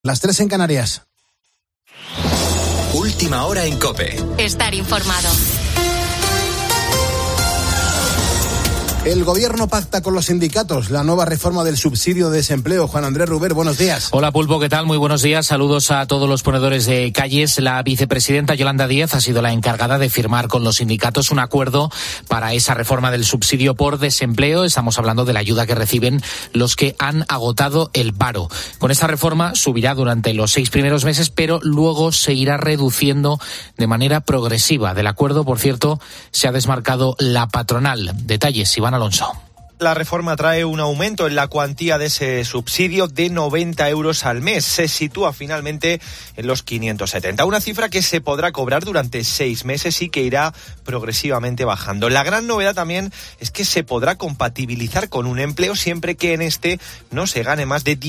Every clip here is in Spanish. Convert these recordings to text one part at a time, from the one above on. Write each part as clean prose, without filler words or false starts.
Las 3 en Canarias. Última hora en COPE. Estar informado. El Gobierno pacta con los sindicatos la nueva reforma del subsidio de desempleo. Juan Andrés Ruber, buenos días. Hola Pulpo, ¿qué tal? Muy buenos días. Saludos a todos los ponedores de calles. La vicepresidenta Yolanda Díaz ha sido la encargada de firmar con los sindicatos un acuerdo para esa reforma del subsidio por desempleo. Estamos hablando de la ayuda que reciben los que han agotado el paro. Con esta reforma subirá durante los 6 primeros meses, pero luego se irá reduciendo de manera progresiva. Del acuerdo, por cierto, se ha desmarcado la patronal. Detalles, Iván Alonso. La reforma trae un aumento en la cuantía de ese subsidio de 90 euros al mes. Se sitúa finalmente en los 570, una cifra que se podrá cobrar durante 6 meses y que irá progresivamente bajando. La gran novedad también es que se podrá compatibilizar con un empleo siempre que en este no se gane más de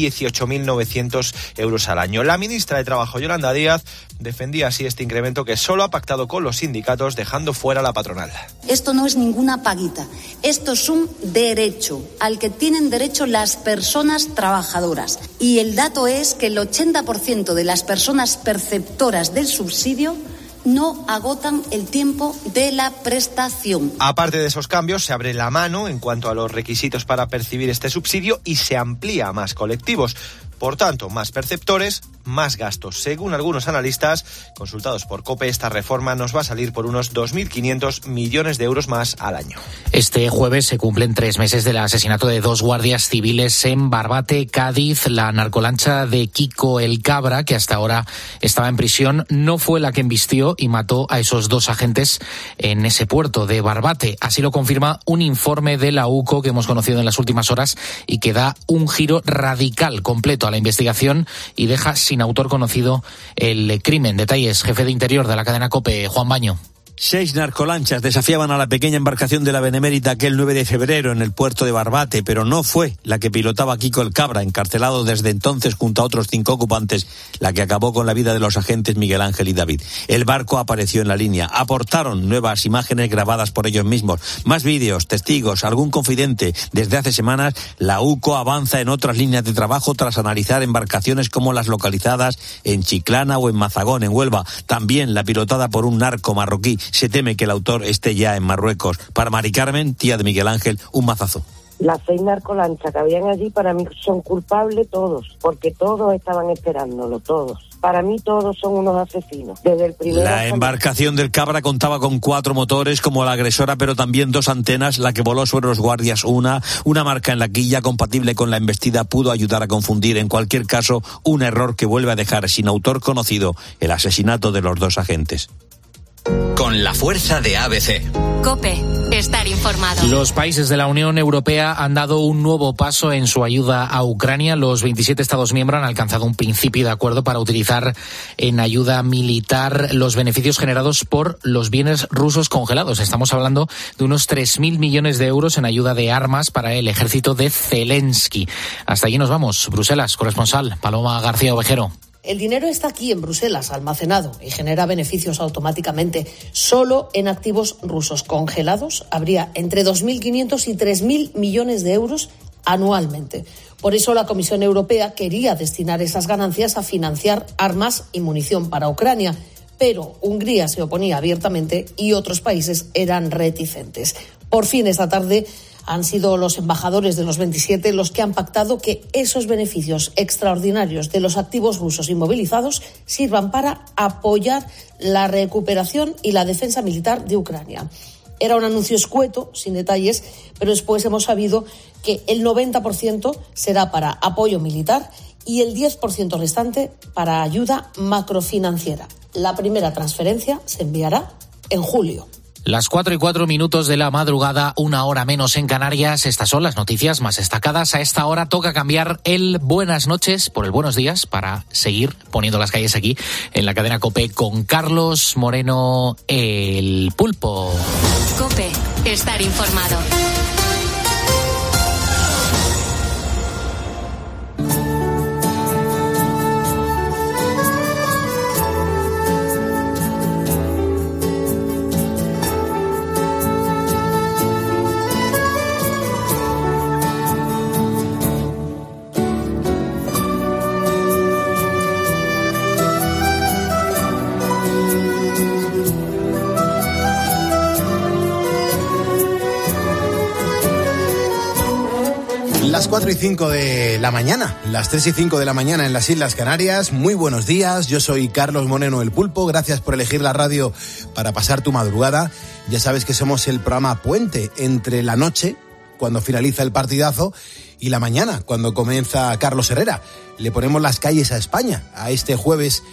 18.900 euros al año. La ministra de Trabajo, Yolanda Díaz, defendía así este incremento que solo ha pactado con los sindicatos, dejando fuera a la patronal. Esto no es ninguna paguita, esto es un derecho al que tienen derecho las personas trabajadoras. Y el dato es que el 80% de las personas perceptoras del subsidio no agotan el tiempo de la prestación. Aparte de esos cambios, se abre la mano en cuanto a los requisitos para percibir este subsidio y se amplía a más colectivos. Por tanto, más perceptores, más gastos. Según algunos analistas consultados por COPE, esta reforma nos va a salir por unos 2.500 millones de euros más al año. Este jueves se cumplen 3 meses del asesinato de 2 guardias civiles en Barbate, Cádiz. La narcolancha de Kiko el Cabra, que hasta ahora estaba en prisión, no fue la que embistió y mató a esos 2 agentes en ese puerto de Barbate. Así lo confirma un informe de la UCO que hemos conocido en las últimas horas y que da un giro radical completo a la investigación y deja sin autor conocido el crimen. Detalles, jefe de Interior de la cadena COPE, Juan Baño. 6 narcolanchas desafiaban a la pequeña embarcación de la Benemérita aquel 9 de febrero en el puerto de Barbate, pero no fue la que pilotaba Kiko el Cabra, encarcelado desde entonces junto a otros 5 ocupantes, la que acabó con la vida de los agentes Miguel Ángel y David. El barco apareció en la línea, aportaron nuevas imágenes grabadas por ellos mismos, más vídeos, testigos, algún confidente. Desde hace semanas, la UCO avanza en otras líneas de trabajo tras analizar embarcaciones como las localizadas en Chiclana o en Mazagón, en Huelva, también la pilotada por un narco marroquí. Se teme que el autor esté ya en Marruecos. Para Mari Carmen, tía de Miguel Ángel, un mazazo. Las 6 narcolanchas que habían allí para mí son culpables todos, porque todos estaban esperándolo, todos. Para mí todos son unos asesinos. Desde el primero. La embarcación del Cabra contaba con 4 motores como la agresora, pero también 2 antenas. La que voló sobre los guardias una marca en la quilla compatible con la embestida pudo ayudar a confundir. En cualquier caso, un error que vuelve a dejar sin autor conocido el asesinato de los 2 agentes. Con la fuerza de ABC. COPE. Estar informado. Los países de la Unión Europea han dado un nuevo paso en su ayuda a Ucrania. Los 27 Estados miembros han alcanzado un principio de acuerdo para utilizar en ayuda militar los beneficios generados por los bienes rusos congelados. Estamos hablando de unos 3.000 millones de euros en ayuda de armas para el ejército de Zelensky. Hasta allí nos vamos. Bruselas, corresponsal Paloma García Ovejero. El dinero está aquí en Bruselas, almacenado, y genera beneficios automáticamente. Solo en activos rusos congelados habría entre 2.500 y 3.000 millones de euros anualmente. Por eso la Comisión Europea quería destinar esas ganancias a financiar armas y munición para Ucrania, pero Hungría se oponía abiertamente y otros países eran reticentes. Por fin, esta tarde han sido los embajadores de los 27 los que han pactado que esos beneficios extraordinarios de los activos rusos inmovilizados sirvan para apoyar la recuperación y la defensa militar de Ucrania. Era un anuncio escueto, sin detalles, pero después hemos sabido que el 90% será para apoyo militar y el 10% restante para ayuda macrofinanciera. La primera transferencia se enviará en julio. Las 4:04 de la madrugada, 1 hora menos en Canarias. Estas son las noticias más destacadas. A esta hora toca cambiar el buenas noches por el buenos días para seguir poniendo las calles aquí en la cadena COPE con Carlos Moreno, el Pulpo. COPE. Estar informado. 4:05 de la mañana, las 3:05 de la mañana en las Islas Canarias. Muy buenos días, yo soy Carlos Moreno, el Pulpo. Gracias por elegir la radio para pasar tu madrugada. Ya sabes que somos el programa puente entre la noche, cuando finaliza el partidazo, y la mañana, cuando comienza Carlos Herrera. Le ponemos las calles a España. A este jueves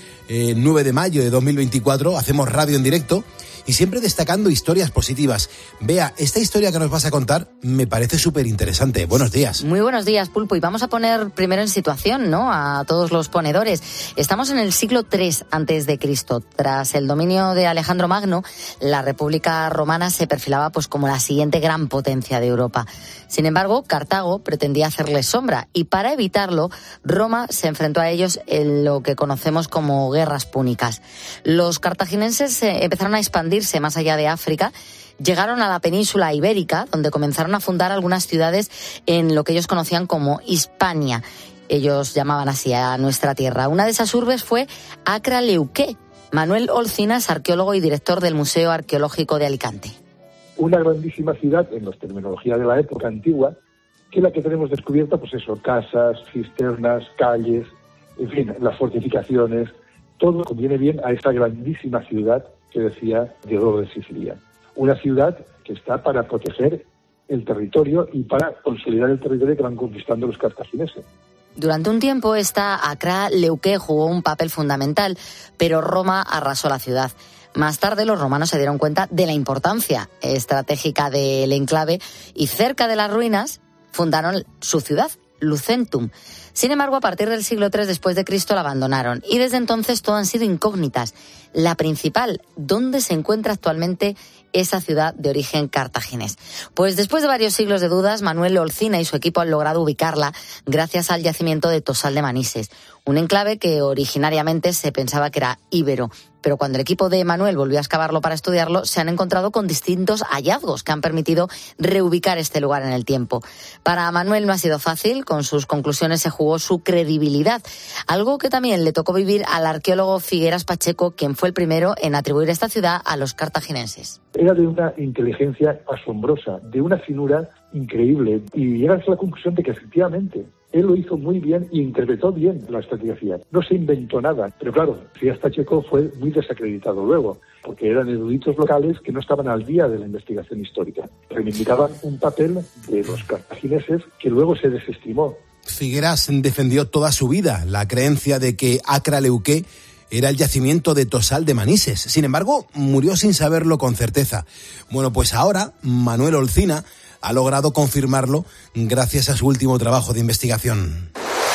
9 de mayo de 2024 hacemos radio en directo y siempre destacando historias positivas. Bea, esta historia que nos vas a contar me parece súper interesante. Buenos días. Muy buenos días, Pulpo. Y vamos a poner primero en situación, ¿no?, a todos los ponedores. Estamos en el siglo III a.C. Tras el dominio de Alejandro Magno, la República Romana se perfilaba pues como la siguiente gran potencia de Europa. Sin embargo, Cartago pretendía hacerles sombra y para evitarlo, Roma se enfrentó a ellos en lo que conocemos como guerras púnicas. Los cartagineses empezaron a expandirse más allá de África, llegaron a la península ibérica, donde comenzaron a fundar algunas ciudades en lo que ellos conocían como Hispania. Ellos llamaban así a nuestra tierra. Una de esas urbes fue Acra Leuqué. Manuel Olcina es arqueólogo y director del Museo Arqueológico de Alicante. Una grandísima ciudad, en la terminología de la época antigua, que es la que tenemos descubierta, pues eso, casas, cisternas, calles, en fin, las fortificaciones, todo conviene bien a esta grandísima ciudad que decía Diodoro de Sicilia. Una ciudad que está para proteger el territorio y para consolidar el territorio que van conquistando los cartagineses. Durante un tiempo esta Acra Leuqué jugó un papel fundamental, pero Roma arrasó la ciudad. Más tarde los romanos se dieron cuenta de la importancia estratégica del enclave y cerca de las ruinas fundaron su ciudad, Lucentum. Sin embargo, a partir del siglo III después de Cristo la abandonaron y desde entonces todo han sido incógnitas. La principal, ¿dónde se encuentra actualmente esa ciudad de origen cartaginés? Pues después de varios siglos de dudas, Manuel Olcina y su equipo han logrado ubicarla gracias al yacimiento de Tosal de Manises, un enclave que originariamente se pensaba que era íbero. Pero cuando el equipo de Manuel volvió a excavarlo para estudiarlo, se han encontrado con distintos hallazgos que han permitido reubicar este lugar en el tiempo. Para Manuel no ha sido fácil, con sus conclusiones se jugó su credibilidad, algo que también le tocó vivir al arqueólogo Figueras Pacheco, quien fue el primero en atribuir esta ciudad a los cartagineses. Era de una inteligencia asombrosa, de una finura increíble, y llegas a la conclusión de que efectivamente él lo hizo muy bien y interpretó bien la estratigrafía. No se inventó nada, pero claro, Figueras Pacheco fue muy desacreditado luego, porque eran eruditos locales que no estaban al día de la investigación histórica. Reivindicaban un papel de los cartagineses que luego se desestimó. Figueras defendió toda su vida la creencia de que Acra Leuqué era el yacimiento de Tosal de Manises. Sin embargo, murió sin saberlo con certeza. Bueno, pues ahora Manuel Olcina ha logrado confirmarlo gracias a su último trabajo de investigación.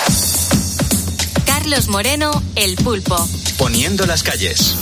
Carlos Moreno, el Pulpo. Poniendo las calles.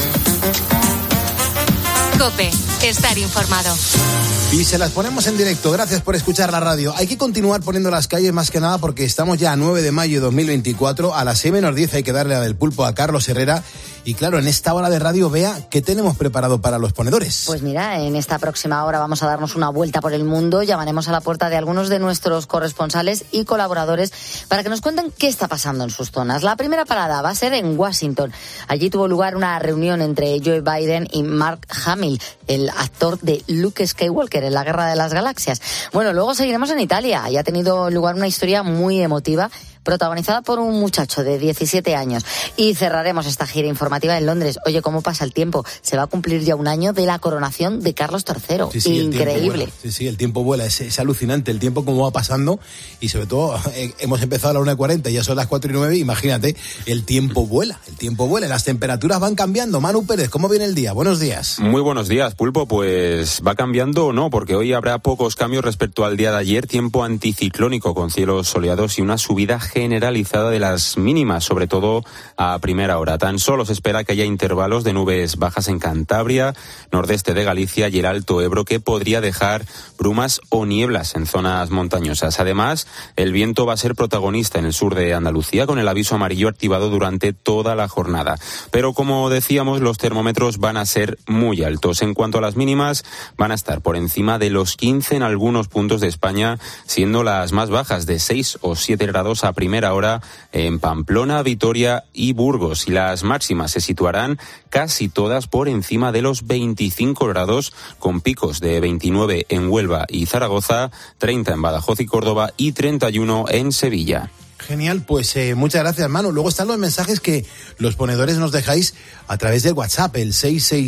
COPE, estar informado. Y se las ponemos en directo. Gracias por escuchar la radio. Hay que continuar poniendo las calles más que nada porque estamos ya a 9 de mayo de 2024. A las 6:10 hay que darle la del Pulpo a Carlos Herrera. Y claro, en esta hora de radio, Bea, ¿qué tenemos preparado para los ponedores? Pues mira, en esta próxima hora vamos a darnos una vuelta por el mundo. Llamaremos a la puerta de algunos de nuestros corresponsales y colaboradores para que nos cuenten qué está pasando en sus zonas. La primera parada va a ser en Washington. Allí tuvo lugar una reunión entre Joe Biden y Mark Hamill, el actor de Luke Skywalker en la Guerra de las Galaxias. Bueno, luego seguiremos en Italia. Allí ha tenido lugar una historia muy emotiva, protagonizada por un muchacho de 17 años. Y cerraremos esta gira informativa en Londres. Oye, ¿cómo pasa el tiempo? Se va a cumplir ya un año de la coronación de Carlos III. Sí, increíble. Sí, el tiempo vuela. Es alucinante el tiempo como va pasando. Y sobre todo, hemos empezado a la 1:40, ya son las 4:09. Imagínate, el tiempo vuela. El tiempo vuela. Las temperaturas van cambiando. Manu Pérez, ¿cómo viene el día? Buenos días. Muy buenos días, Pulpo. Pues va cambiando o no, porque hoy habrá pocos cambios respecto al día de ayer. Tiempo anticiclónico con cielos soleados y una subida generalizada de las mínimas, sobre todo a primera hora. Tan solo se espera que haya intervalos de nubes bajas en Cantabria, nordeste de Galicia y el Alto Ebro, que podría dejar brumas o nieblas en zonas montañosas. Además, el viento va a ser protagonista en el sur de Andalucía, con el aviso amarillo activado durante toda la jornada. Pero como decíamos, los termómetros van a ser muy altos. En cuanto a las mínimas, van a estar por encima de los 15 en algunos puntos de España, siendo las más bajas de 6 o 7 grados a primera primera hora en Pamplona, Vitoria y Burgos. Y las máximas se situarán casi todas por encima de los 25 grados, con picos de 29 en Huelva y Zaragoza, 30 en Badajoz y Córdoba y 31 en Sevilla. Genial, pues muchas gracias, Manu. Luego están los mensajes que los ponedores nos dejáis a través del WhatsApp, el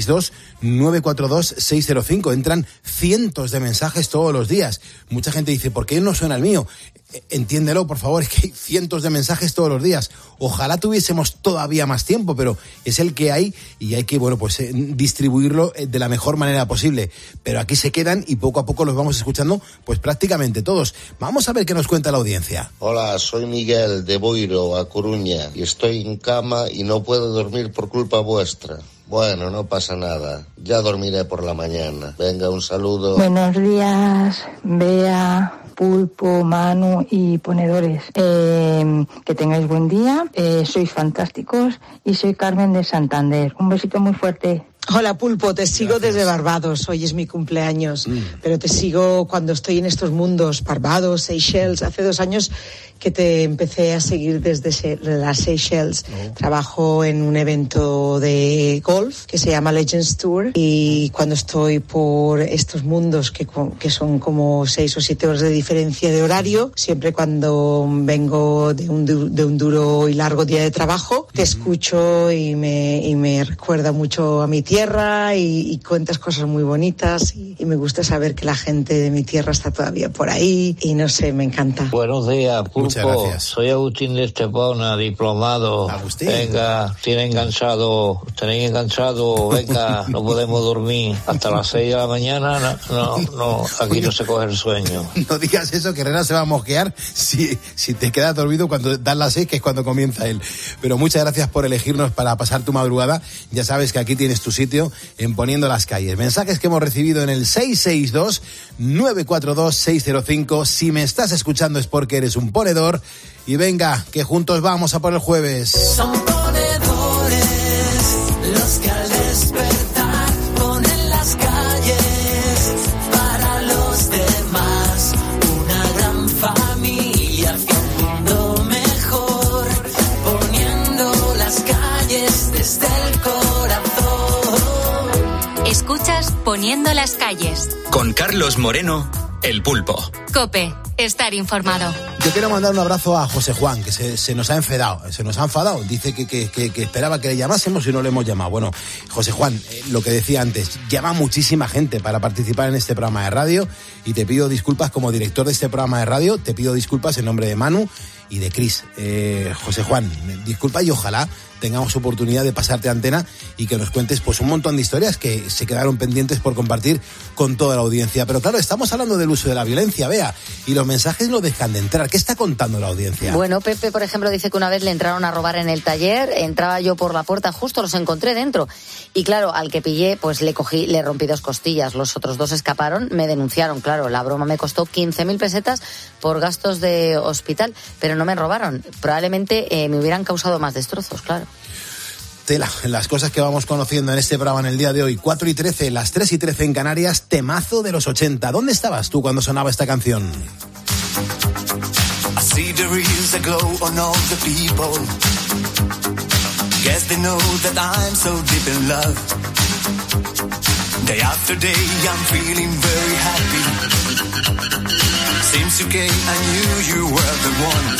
662-942-605. Entran cientos de mensajes todos los días. Mucha gente dice, ¿por qué no suena el mío? Entiéndelo, por favor, es que hay cientos de mensajes todos los días. Ojalá tuviésemos todavía más tiempo, pero es el que hay y hay que, distribuirlo de la mejor manera posible. Pero aquí se quedan y poco a poco los vamos escuchando, pues prácticamente todos. Vamos a ver qué nos cuenta la audiencia. Hola, soy Miguel de Boiro, a Coruña, y estoy en cama y no puedo dormir por culpa vuestra. Bueno, no pasa nada. Ya dormiré por la mañana. Venga, un saludo. Buenos días, Bea, Pulpo, Manu y ponedores. Que tengáis buen día. Sois fantásticos y soy Carmen de Santander. Un besito muy fuerte. Hola Pulpo, te sigo desde Barbados, hoy es mi cumpleaños, pero te sigo cuando estoy en estos mundos, Barbados, Seychelles, hace 2 años que te empecé a seguir desde las Seychelles. Trabajo en un evento de golf que se llama Legends Tour y cuando estoy por estos mundos que son como 6 o 7 horas de diferencia de horario, siempre cuando vengo de un duro y largo día de trabajo, te escucho y me recuerda mucho a mi tierra y cuentas cosas muy bonitas y me gusta saber que la gente de mi tierra está todavía por ahí y no sé, me encanta. Buenos días, Pulpo. Muchas gracias. Soy Agustín de Estepona, diplomado. Agustín. Venga, tenéis enganchado, venga, no podemos dormir hasta las 6 de la mañana, no, aquí no se coge el sueño. No digas eso, que Herrera se va a mosquear si te quedas dormido cuando dan las 6, que es cuando comienza él. Pero muchas gracias por elegirnos para pasar tu madrugada. Ya sabes que aquí tienes tu sitio en Poniendo las Calles. Mensajes que hemos recibido en el 662-942-605. Si me estás escuchando es porque eres un ponedor. Y venga, que juntos vamos a por el jueves. Son ponedores los que al despertar ponen las calles para los demás. Una gran familia hacia un mundo mejor, poniendo las calles desde el corazón. Escuchas Poniendo las Calles. Con Carlos Moreno, El Pulpo. COPE, estar informado. Yo quiero mandar un abrazo a José Juan, que se nos ha enfadado. Dice que esperaba que le llamásemos y no le hemos llamado. Bueno, José Juan, lo que decía antes, llama muchísima gente para participar en este programa de radio y te pido disculpas como director de este programa de radio, te pido disculpas en nombre de Manu y de Cris. José Juan, disculpa y ojalá tengamos oportunidad de pasarte antena y que nos cuentes pues un montón de historias que se quedaron pendientes por compartir con toda la audiencia. Pero claro, estamos hablando del uso de la violencia, Bea, y los mensajes no dejan de entrar. ¿Qué está contando la audiencia? Bueno, Pepe, por ejemplo, dice que una vez le entraron a robar en el taller, entraba yo por la puerta, justo los encontré dentro. Y claro, al que pillé, pues le rompí 2 costillas. Los otros 2 escaparon, me denunciaron. Claro, la broma me costó 15.000 pesetas por gastos de hospital, pero no me robaron. Probablemente me hubieran causado más destrozos, claro. Tela, las cosas que vamos conociendo en este programa en el día de hoy. 4:13, las 3:13 en Canarias, temazo de los 80. ¿Dónde estabas tú cuando sonaba esta canción? I see the reels that glow on all the people. Guess they know that I'm so deep in love. Day after day I'm feeling very happy. Since you came I knew you were the one.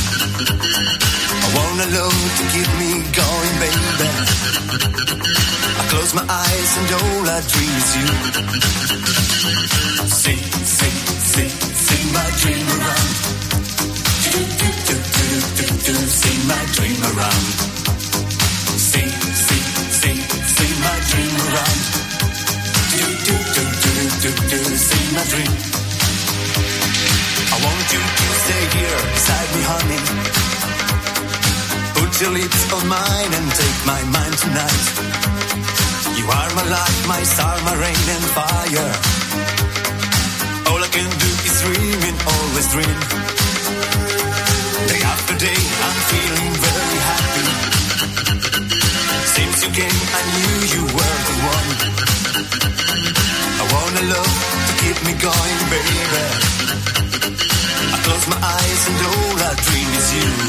I want a love to keep me going, baby. I close my eyes and all I dream is you. See my dream around. See my dream around. See my dream around. See my dream. I want you to stay here beside me, honey. Put your lips on mine and take my mind tonight. You are my light, my star, my rain and fire. All I can do is dream and always dream. Day after day I'm feeling very happy. Since you came I knew you were the one. I want a love to keep me going, baby. I close my eyes and all I dream is you.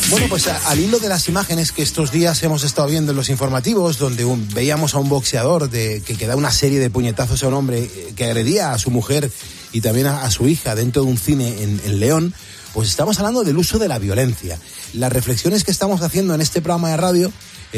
Bueno, pues al hilo de las imágenes que estos días hemos estado viendo en los informativos, donde veíamos a un boxeador que da una serie de puñetazos a un hombre que agredía a su mujer y también a su hija dentro de un cine en León, pues estamos hablando del uso de la violencia. Las reflexiones que estamos haciendo en este programa de radio,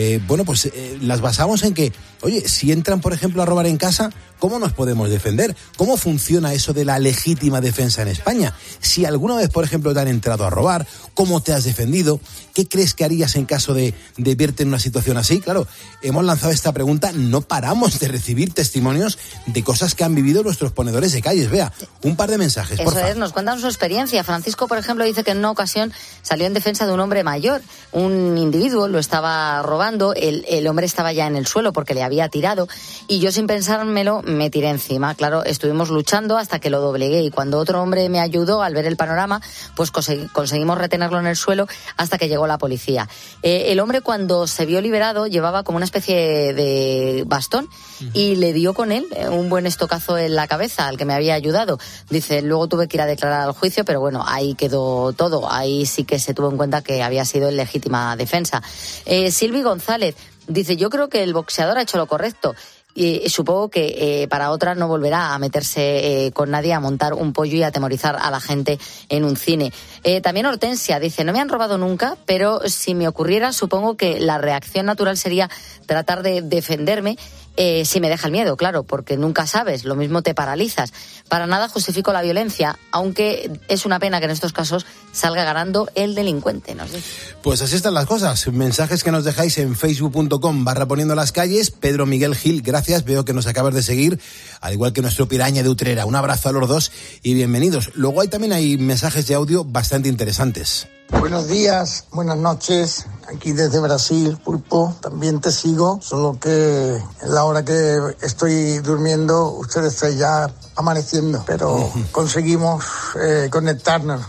las basamos en que, oye, si entran, por ejemplo, a robar en casa, ¿cómo nos podemos defender? ¿Cómo funciona eso de la legítima defensa en España? Si alguna vez, por ejemplo, te han entrado a robar, ¿cómo te has defendido? ¿Qué crees que harías en caso de verte en una situación así? Claro, hemos lanzado esta pregunta, no paramos de recibir testimonios de cosas que han vivido nuestros ponedores de calles. Vea, un par de mensajes, por favor. Eso es, nos cuentan su experiencia. Francisco, por ejemplo, dice que en una ocasión salió en defensa de un hombre mayor. Un individuo lo estaba robando, el hombre estaba ya en el suelo porque le había tirado y yo, sin pensármelo, me tiré encima. Claro, estuvimos luchando hasta que lo doblegué y cuando otro hombre me ayudó al ver el panorama, pues conseguimos retenerlo en el suelo hasta que llegó la policía. El hombre, cuando se vio liberado, llevaba como una especie de bastón y le dio con él un buen estocazo en la cabeza al que me había ayudado. Dice, luego tuve que ir a declarar al juicio, pero bueno, ahí quedó todo. Ahí sí que se tuvo en cuenta que había sido en legítima defensa. Silvi González dice, yo creo que el boxeador ha hecho lo correcto. Y supongo que para otra no volverá a meterse con nadie a montar un pollo y a atemorizar a la gente en un cine. También Hortensia dice, no me han robado nunca, pero si me ocurriera, supongo que la reacción natural sería tratar de defenderme. Si me deja el miedo, claro, porque nunca sabes, lo mismo te paralizas. Para nada justifico la violencia, aunque es una pena que en estos casos salga ganando el delincuente, ¿no? Pues así están las cosas. Mensajes que nos dejáis en facebook.com/poniendo las calles. Pedro Miguel Gil, gracias, veo que nos acabas de seguir, al igual que nuestro Piraña de Utrera. Un abrazo a los dos y bienvenidos. Luego también hay mensajes de audio bastante interesantes. Buenos días, buenas noches, aquí desde Brasil, Pulpo, también te sigo, solo que en la hora que estoy durmiendo, ustedes están ya amaneciendo, pero conseguimos conectarnos.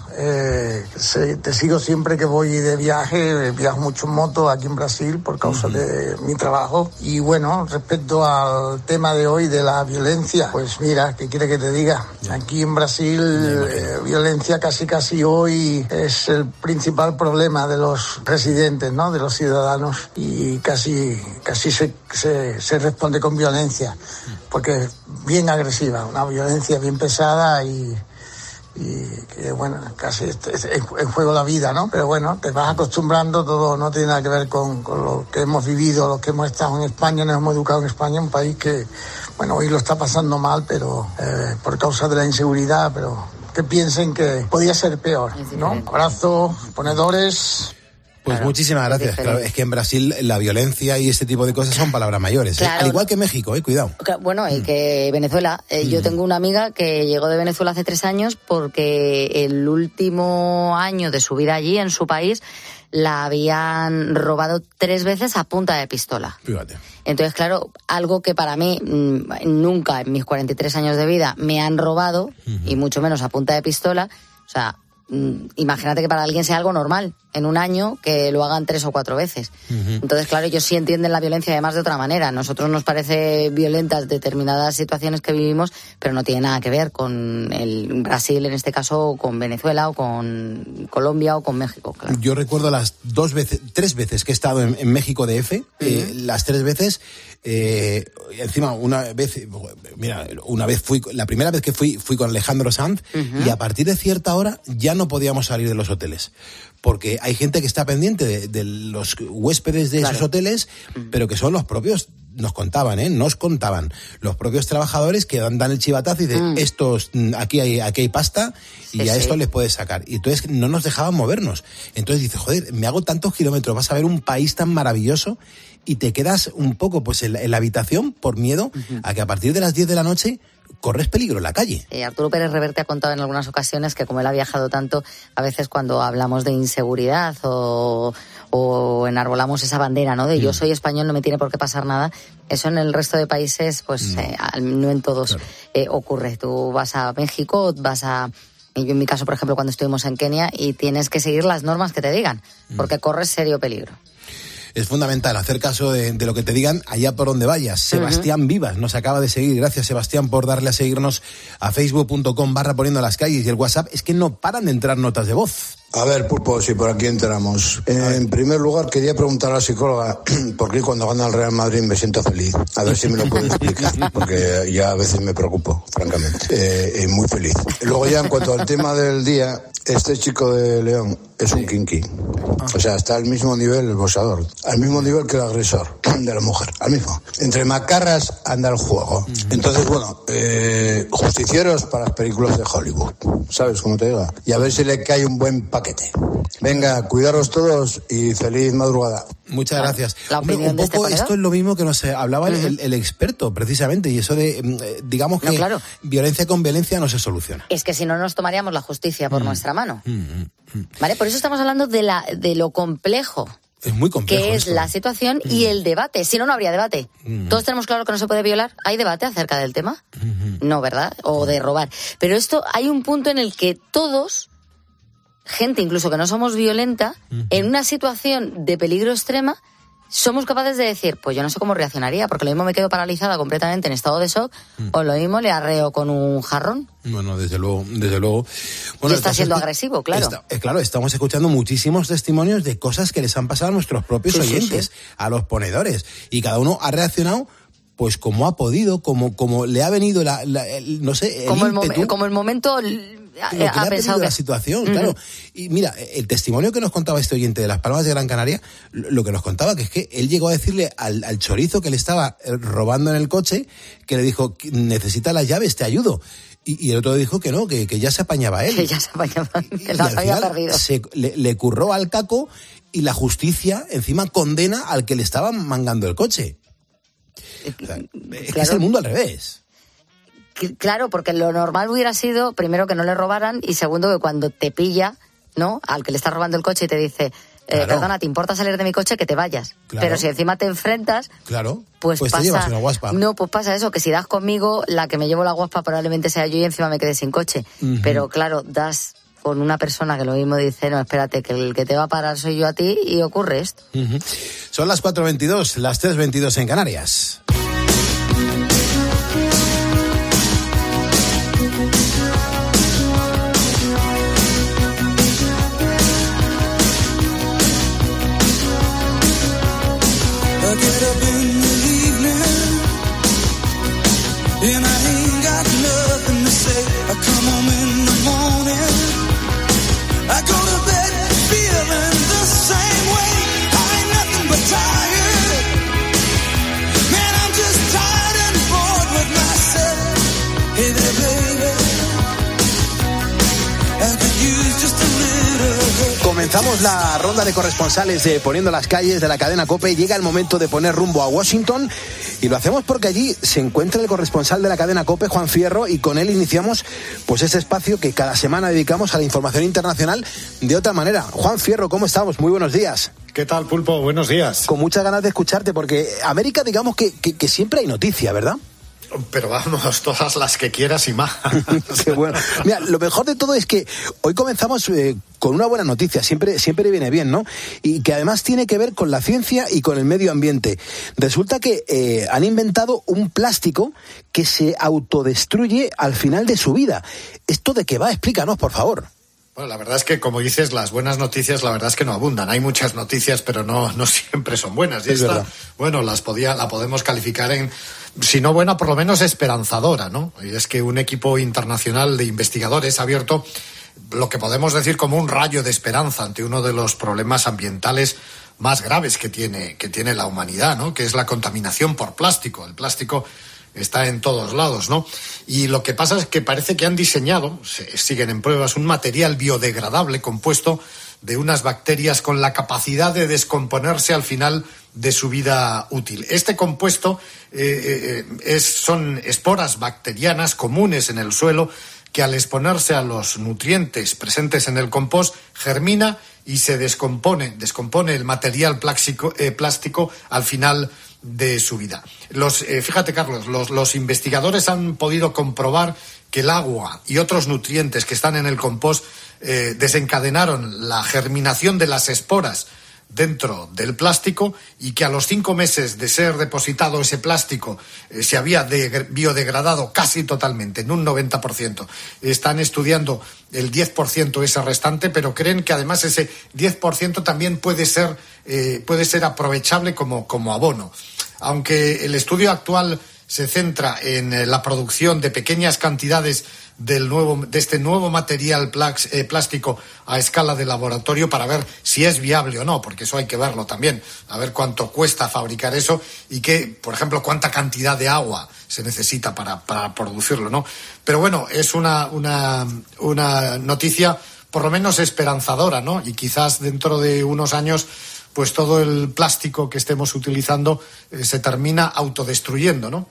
Te sigo siempre que voy de viaje, viajo mucho en moto aquí en Brasil por causa de mi trabajo. Y bueno, respecto al tema de hoy de la violencia, pues mira, ¿qué quiere que te diga? Aquí en Brasil, violencia casi hoy es el principal problema de los residentes, ¿no? De los ciudadanos, y casi se responde con violencia, porque es bien agresiva, una violencia bien pesada y que bueno, casi es en juego la vida, ¿no? Pero bueno, te vas acostumbrando, todo no tiene nada que ver con lo que hemos vivido, los que hemos estado en España, nos hemos educado en España, un país que, bueno, hoy lo está pasando mal, pero por causa de la inseguridad, pero que piensen que podía ser peor, ¿no? Abrazo, ponedores. Pues claro, muchísimas gracias. Claro, es que en Brasil la violencia y este tipo de cosas son palabras mayores. Claro. Al igual que México, cuidado. Bueno, y que Venezuela. Yo tengo una amiga que llegó de Venezuela hace 3 años porque el último año de su vida allí, en su país, la habían robado 3 veces a punta de pistola. Fíjate. Entonces, claro, algo que para mí nunca en mis 43 años de vida me han robado, y mucho menos a punta de pistola, o sea, imagínate que para alguien sea algo normal en un año que lo hagan 3 o 4 veces. Entonces, claro, ellos sí entienden la violencia además de otra manera. A nosotros nos parece violentas determinadas situaciones que vivimos, pero no tiene nada que ver con el Brasil, en este caso, o con Venezuela, o con Colombia, o con México. Claro. Yo recuerdo las 3 veces que he estado en México DF, las 3 veces, encima una vez fui, la primera vez que fui con Alejandro Sanz, y a partir de cierta hora ya no podíamos salir de los hoteles, porque hay gente que está pendiente de los huéspedes de esos hoteles, pero que son los propios, nos contaban, los propios trabajadores que dan el chivatazo y dicen, estos, aquí hay pasta, y a esto les puedes sacar. Y entonces no nos dejaban movernos. Entonces dices, joder, me hago tantos kilómetros, vas a ver un país tan maravilloso, y te quedas un poco pues en la habitación por miedo a que a partir de las 10 de la noche corres peligro en la calle. Arturo Pérez Reverte ha contado en algunas ocasiones que, como él ha viajado tanto, a veces cuando hablamos de inseguridad o enarbolamos esa bandera, ¿no? De yo soy español, no me tiene por qué pasar nada. Eso en el resto de países, pues no en todos ocurre. Tú vas a México, yo en mi caso, por ejemplo, cuando estuvimos en Kenia, y tienes que seguir las normas que te digan, porque corres serio peligro. Es fundamental hacer caso de lo que te digan allá por donde vayas. Sebastián Vivas nos acaba de seguir. Gracias, Sebastián, por darle a seguirnos a facebook.com/poniendo las calles. Y el WhatsApp es que no paran de entrar notas de voz. A ver, Pulpo, si por aquí entramos. En primer lugar, quería preguntar a la psicóloga por qué cuando gana el Real Madrid me siento feliz. A ver si me lo puede explicar, porque ya a veces me preocupo, francamente. Muy feliz. Luego ya, en cuanto al tema del día, este chico de León es un kinky. O sea, está al mismo nivel el boxeador, al mismo nivel que el agresor de la mujer, al mismo. Entre macarras anda el juego. Entonces, bueno, justicieros para las películas de Hollywood, ¿sabes cómo te diga? Y a ver si le cae un buen paquete. Venga, cuidaros todos y feliz madrugada. Muchas gracias. Hombre, un poco esto es lo mismo que nos hablaba el experto, precisamente, y eso de, digamos que violencia con violencia no se soluciona. Es que si no nos tomaríamos la justicia por nuestra mano. ¿Vale? Por eso estamos hablando de lo complejo. Es muy complejo. Que es esto. la situación y el debate. Si no, no habría debate. Todos tenemos claro que no se puede violar. ¿Hay debate acerca del tema? No, ¿verdad? O de robar. Pero esto, hay un punto en el que todos, gente incluso que no somos violenta, en una situación de peligro extrema, somos capaces de decir, pues yo no sé cómo reaccionaría, porque lo mismo me quedo paralizada completamente en estado de shock, o lo mismo le arreo con un jarrón. Bueno, desde luego. Bueno, y está siendo agresivo, claro. Claro, estamos escuchando muchísimos testimonios de cosas que les han pasado a nuestros propios oyentes, a los ponedores, y cada uno ha reaccionado pues como ha podido, como le ha venido no sé, el ímpetu. Como el momento ha pensado la situación, claro. Y mira, el testimonio que nos contaba este oyente de Las Palmas de Gran Canaria, lo que nos contaba que es que él llegó a decirle al chorizo que le estaba robando en el coche, que le dijo, necesita las llaves, te ayudo. Y el otro le dijo que no, que ya se apañaba él. Que ya se apañaba, que las había perdido. Le curró al caco y la justicia encima condena al que le estaba mangando el coche. O sea, es que es el mundo al revés. Claro, porque lo normal hubiera sido, primero, que no le robaran, y segundo, que cuando te pilla, ¿no?, al que le está robando el coche y te dice, perdona, ¿te importa salir de mi coche? Que te vayas. Claro. Pero si encima te enfrentas, pues pasa, te llevas una guaspa. No, pues pasa eso, que si das conmigo, la que me llevo la guaspa probablemente sea yo y encima me quedé sin coche. Pero claro, das con una persona que lo mismo dice, no, espérate, que el que te va a parar soy yo a ti, y ocurre esto. Son las 4:22, las 3:22 en Canarias. Comenzamos la ronda de corresponsales de Poniendo las Calles de la cadena COPE. Llega el momento de poner rumbo a Washington y lo hacemos porque allí se encuentra el corresponsal de la cadena COPE, Juan Fierro, y con él iniciamos pues ese espacio que cada semana dedicamos a la información internacional de otra manera. Juan Fierro, ¿cómo estamos? Muy buenos días. ¿Qué tal, Pulpo? Buenos días. Con muchas ganas de escucharte porque América, digamos que siempre hay noticia, ¿verdad? Pero vamos, todas las que quieras y más. Qué bueno. Mira, lo mejor de todo es que hoy comenzamos con una buena noticia, siempre viene bien, ¿no? Y que además tiene que ver con la ciencia y con el medio ambiente. Resulta que han inventado un plástico que se autodestruye al final de su vida. ¿Esto de qué va? Explícanos, por favor. Bueno, la verdad es que, como dices, las buenas noticias, la verdad es que no abundan. Hay muchas noticias, pero no siempre son buenas. Y esta, bueno, la podemos calificar en, si no buena, por lo menos esperanzadora, ¿no? Y es que un equipo internacional de investigadores ha abierto lo que podemos decir como un rayo de esperanza ante uno de los problemas ambientales más graves que tiene la humanidad, ¿no? Que es la contaminación por plástico. El plástico está en todos lados, ¿no? Y lo que pasa es que parece que han diseñado, siguen en pruebas, un material biodegradable compuesto de unas bacterias con la capacidad de descomponerse al final de su vida útil. Este compuesto son esporas bacterianas comunes en el suelo que al exponerse a los nutrientes presentes en el compost germina y se descompone el material plástico al final de su vida. Fíjate, Carlos, los investigadores han podido comprobar que el agua y otros nutrientes que están en el compost desencadenaron la germinación de las esporas dentro del plástico y que a los 5 meses de ser depositado ese plástico se había biodegradado casi totalmente, en un 90%. Están estudiando el 10% ese restante, pero creen que además ese 10% también puede ser aprovechable como abono. Aunque el estudio actual se centra en la producción de pequeñas cantidades de este nuevo material plástico a escala de laboratorio para ver si es viable o no, porque eso hay que verlo también, a ver cuánto cuesta fabricar eso y por ejemplo, cuánta cantidad de agua se necesita para producirlo, ¿no? Pero bueno, es una noticia por lo menos esperanzadora, ¿no? Y quizás dentro de unos años pues todo el plástico que estemos utilizando se termina autodestruyendo, ¿no?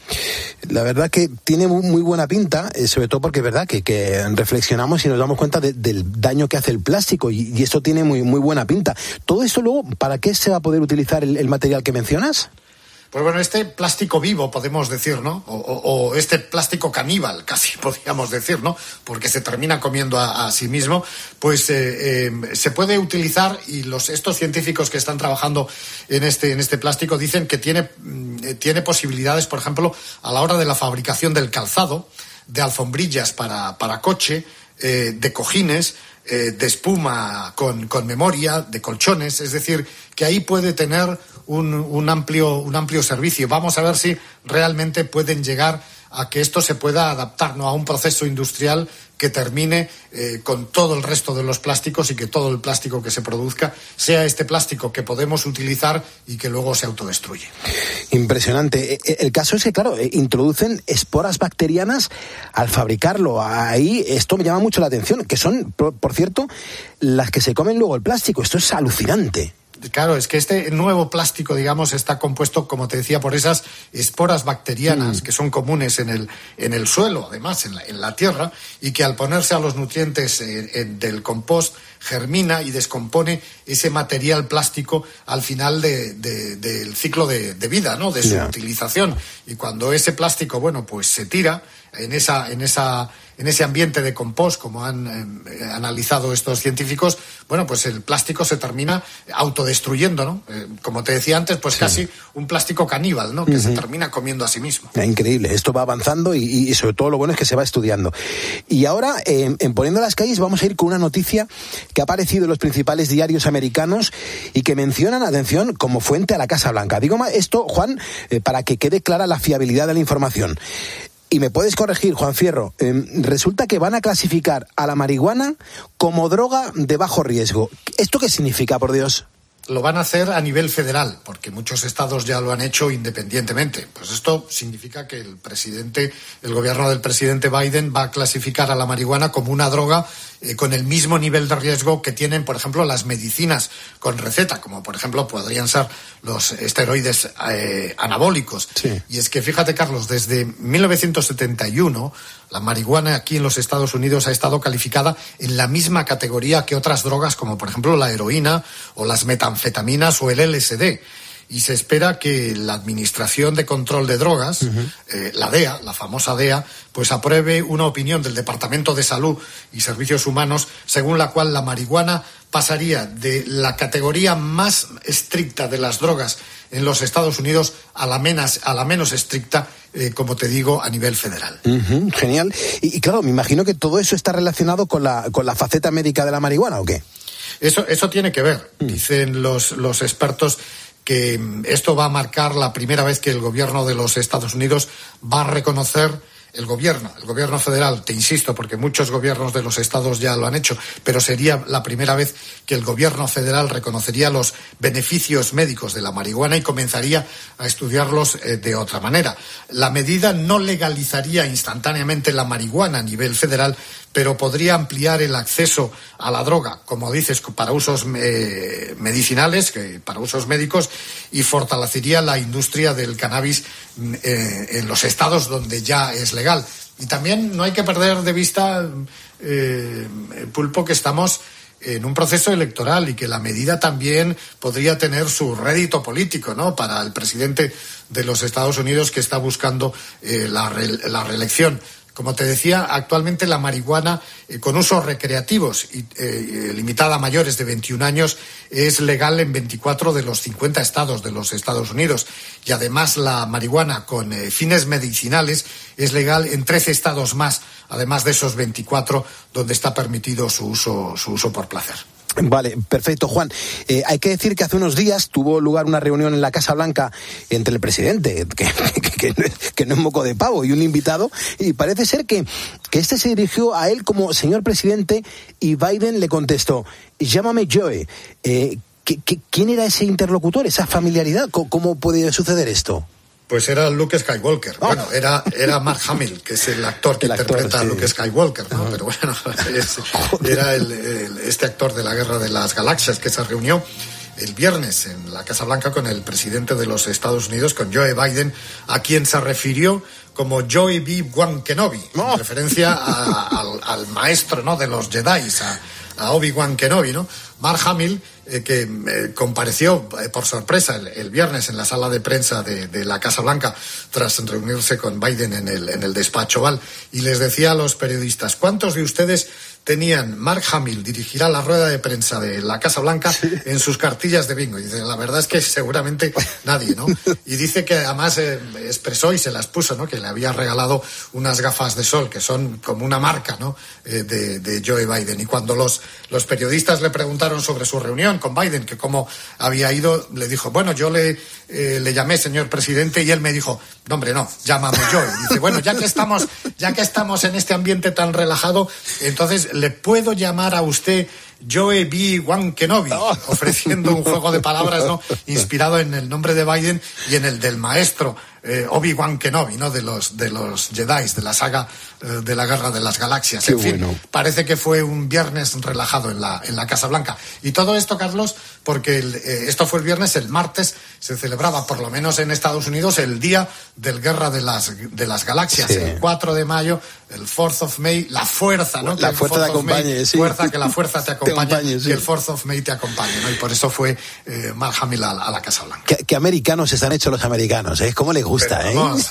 La verdad que tiene muy buena pinta, sobre todo porque es verdad que reflexionamos y nos damos cuenta del daño que hace el plástico y esto tiene muy buena pinta. Todo eso luego, ¿para qué se va a poder utilizar el material que mencionas? Pues bueno, este plástico vivo, podemos decir, ¿no? O este plástico caníbal, casi podríamos decir, ¿no? Porque se termina comiendo a sí mismo, pues se puede utilizar y estos científicos que están trabajando en este plástico dicen que tiene posibilidades, por ejemplo, a la hora de la fabricación del calzado, de alfombrillas para coche, de cojines, de espuma con memoria, de colchones, es decir, que ahí puede tener un amplio servicio. Vamos a ver si realmente pueden llegar a que esto se pueda adaptar, ¿no?, a un proceso industrial que termine con todo el resto de los plásticos y que todo el plástico que se produzca sea este plástico que podemos utilizar y que luego se autodestruye. Impresionante. El caso es que, claro, introducen esporas bacterianas al fabricarlo. Ahí esto me llama mucho la atención, que son, por cierto, las que se comen luego el plástico. Esto es alucinante. Claro, es que este nuevo plástico, digamos, está compuesto, como te decía, por esas esporas bacterianas que son comunes en el suelo, además, en la tierra, y que al ponerse a los nutrientes del compost germina y descompone ese material plástico al final del ciclo de vida, ¿no?, de su utilización. Y cuando ese plástico, bueno, pues se tira en ese ambiente de compost, como han analizado estos científicos, bueno, pues el plástico se termina autodestruyendo, ¿no? Como te decía antes, pues casi un plástico caníbal, ¿no?, que se termina comiendo a sí mismo. Increíble, esto va avanzando y sobre todo lo bueno es que se va estudiando. Y ahora, en Poniendo las Calles, vamos a ir con una noticia que ha aparecido en los principales diarios americanos y que mencionan, atención, como fuente a la Casa Blanca. Digo esto, Juan, para que quede clara la fiabilidad de la información. Y me puedes corregir, Juan Fierro, resulta que van a clasificar a la marihuana como droga de bajo riesgo. ¿Esto qué significa, por Dios? Lo van a hacer a nivel federal, porque muchos estados ya lo han hecho independientemente. Pues esto significa que el gobierno del presidente Biden va a clasificar a la marihuana como una droga con el mismo nivel de riesgo que tienen, por ejemplo, las medicinas con receta, como por ejemplo podrían ser los esteroides anabólicos. Sí. Y es que fíjate, Carlos, desde 1971 la marihuana aquí en los Estados Unidos ha estado calificada en la misma categoría que otras drogas, como por ejemplo la heroína o las metanfetaminas o el LSD. Y se espera que la Administración de Control de Drogas, la DEA, la famosa DEA, pues apruebe una opinión del Departamento de Salud y Servicios Humanos, según la cual la marihuana pasaría de la categoría más estricta de las drogas en los Estados Unidos a la menos estricta, como te digo, a nivel federal. Genial. Y claro, me imagino que todo eso está relacionado con la faceta médica de la marihuana, ¿o qué? Eso tiene que ver. Dicen los expertos que esto va a marcar la primera vez que el gobierno de los Estados Unidos va a reconocer el gobierno federal, te insisto, porque muchos gobiernos de los estados ya lo han hecho, pero sería la primera vez que el gobierno federal reconocería los beneficios médicos de la marihuana y comenzaría a estudiarlos de otra manera. La medida no legalizaría instantáneamente la marihuana a nivel federal, pero podría ampliar el acceso a la droga, como dices, para usos medicinales, para usos médicos, y fortalecería la industria del cannabis en los estados donde ya es legal. Y también no hay que perder de vista, Pulpo, que estamos en un proceso electoral y que la medida también podría tener su rédito político, ¿no?, para el presidente de los Estados Unidos que está buscando la reelección. Como te decía, actualmente la marihuana con usos recreativos y limitada a mayores de 21 años es legal en 24 de los 50 estados de los Estados Unidos. Y además la marihuana con fines medicinales es legal en 13 estados más, además de esos 24 donde está permitido su uso por placer. Vale, perfecto, Juan. Hay que decir que hace unos días tuvo lugar una reunión en la Casa Blanca entre el presidente, que no es moco de pavo, y un invitado, y parece ser que este se dirigió a él como señor presidente y Biden le contestó, llámame Joe. ¿Quién era ese interlocutor, esa familiaridad? ¿Cómo puede suceder esto? Pues era Luke Skywalker. Oh. Bueno, era Mark Hamill, que es el actor que interpreta a Luke Skywalker, ¿no? Pero bueno, era este actor de la Guerra de las Galaxias que se reunió el viernes en la Casa Blanca con el presidente de los Estados Unidos, con Joe Biden, a quien se refirió como Joe Obi-Wan Kenobi, en referencia al maestro, ¿no?, de los Jedi, a Obi-Wan Kenobi, ¿no? Mark Hamill, que compareció por sorpresa el viernes en la sala de prensa de la Casa Blanca tras reunirse con Biden en el despacho Oval, y les decía a los periodistas, ¿cuántos de ustedes tenían Mark Hamill dirigirá la rueda de prensa de la Casa Blanca en sus cartillas de bingo? Y dice, la verdad es que seguramente nadie, ¿no? Y dice que además expresó y se las puso, ¿no?, que le había regalado unas gafas de sol que son como una marca, ¿no?, de Joe Biden. Y cuando los periodistas le preguntaron sobre su reunión con Biden, que cómo había ido, le dijo, bueno, yo le llamé señor presidente y él me dijo, no, hombre, no, llámame Joe. Y dice, bueno, ya que estamos en este ambiente tan relajado, entonces le puedo llamar a usted Joe Obi-Wan Kenobi, ofreciendo un juego de palabras, ¿no?, inspirado en el nombre de Biden y en el del maestro Obi-Wan Kenobi, ¿no?, de los Jedi, de la saga de la Guerra de las Galaxias. Qué en fin, bueno. Parece que fue un viernes relajado en la Casa Blanca. Y todo esto, Carlos, porque esto fue el viernes, el martes se celebraba, por lo menos en Estados Unidos, el Día del Guerra de las Galaxias, sí. El 4 de mayo, el 4th of May, la fuerza, ¿no? La fuerza te acompañe, sí. Que la fuerza te acompañe, sí. Y el 4th of May te acompañe, ¿no? Y por eso fue Mark Hamill a la Casa Blanca. ¿Qué americanos están hechos los americanos? ¿Cómo les gusta? Pero, vamos,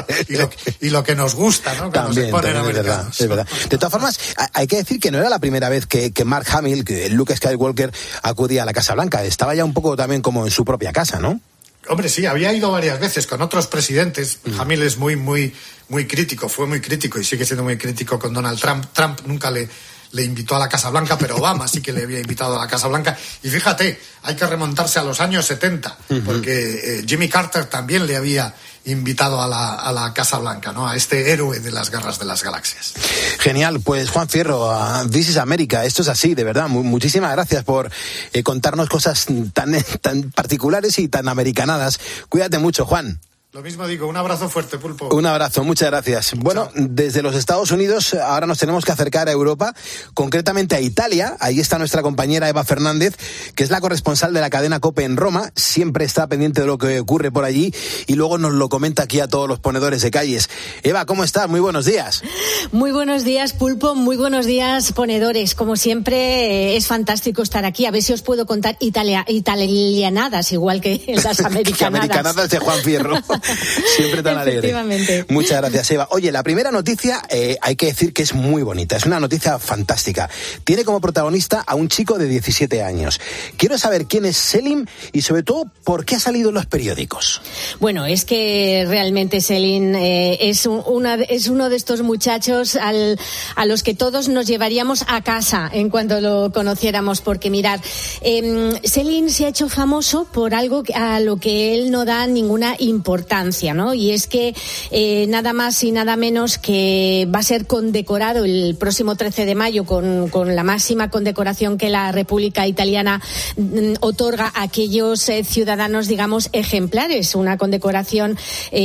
y lo que nos gusta, ¿no? Cuando también, se ponen americanos. Es verdad. De todas formas, hay que decir que no era la primera vez que Mark Hamill, que Luke Skywalker, acudía a la Casa Blanca. Estaba ya un poco también como en su propia casa, ¿no? Hombre, sí, había ido varias veces con otros presidentes. Hamill es muy crítico, fue muy crítico y sigue siendo muy crítico con Donald Trump. Trump nunca le invitó a la Casa Blanca, pero Obama sí que le había invitado a la Casa Blanca. Y fíjate, hay que remontarse a los años 70, porque Jimmy Carter también le había invitado a la Casa Blanca, ¿no?, a este héroe de las Guerras de las Galaxias. Genial, pues Juan Fierro, This is America, esto es así, de verdad. Muchísimas gracias por contarnos cosas tan particulares y tan americanadas. Cuídate mucho, Juan. Lo mismo digo, un abrazo fuerte, Pulpo. Un abrazo, muchas gracias. Bueno, chao. Desde los Estados Unidos ahora nos tenemos que acercar a Europa, concretamente a Italia. Ahí está nuestra compañera Eva Fernández, que es la corresponsal de la cadena COPE en Roma. Siempre está pendiente de lo que ocurre por allí y luego nos lo comenta aquí a todos los ponedores de calles. Eva, ¿cómo estás? Muy buenos días. Muy buenos días, Pulpo. Muy buenos días, ponedores. Como siempre, es fantástico estar aquí. A ver si os puedo contar italianadas, igual que las americanadas. Americanadas de Juan Fierro. Siempre tan alegre. Muchas gracias, Eva. Oye, la primera noticia hay que decir que es muy bonita. Es una noticia fantástica. Tiene como protagonista a un chico de 17 años. Quiero saber quién es Selim y sobre todo por qué ha salido en los periódicos. Bueno, es que realmente Selim es uno de estos muchachos a los que todos nos llevaríamos a casa en cuanto lo conociéramos, porque mirad, Selim se ha hecho famoso por algo a lo que él no da ninguna importancia, ¿no? Y es que nada más y nada menos que va a ser condecorado el próximo 13 de mayo con la máxima condecoración que la República Italiana otorga a aquellos ciudadanos, digamos, ejemplares, una condecoración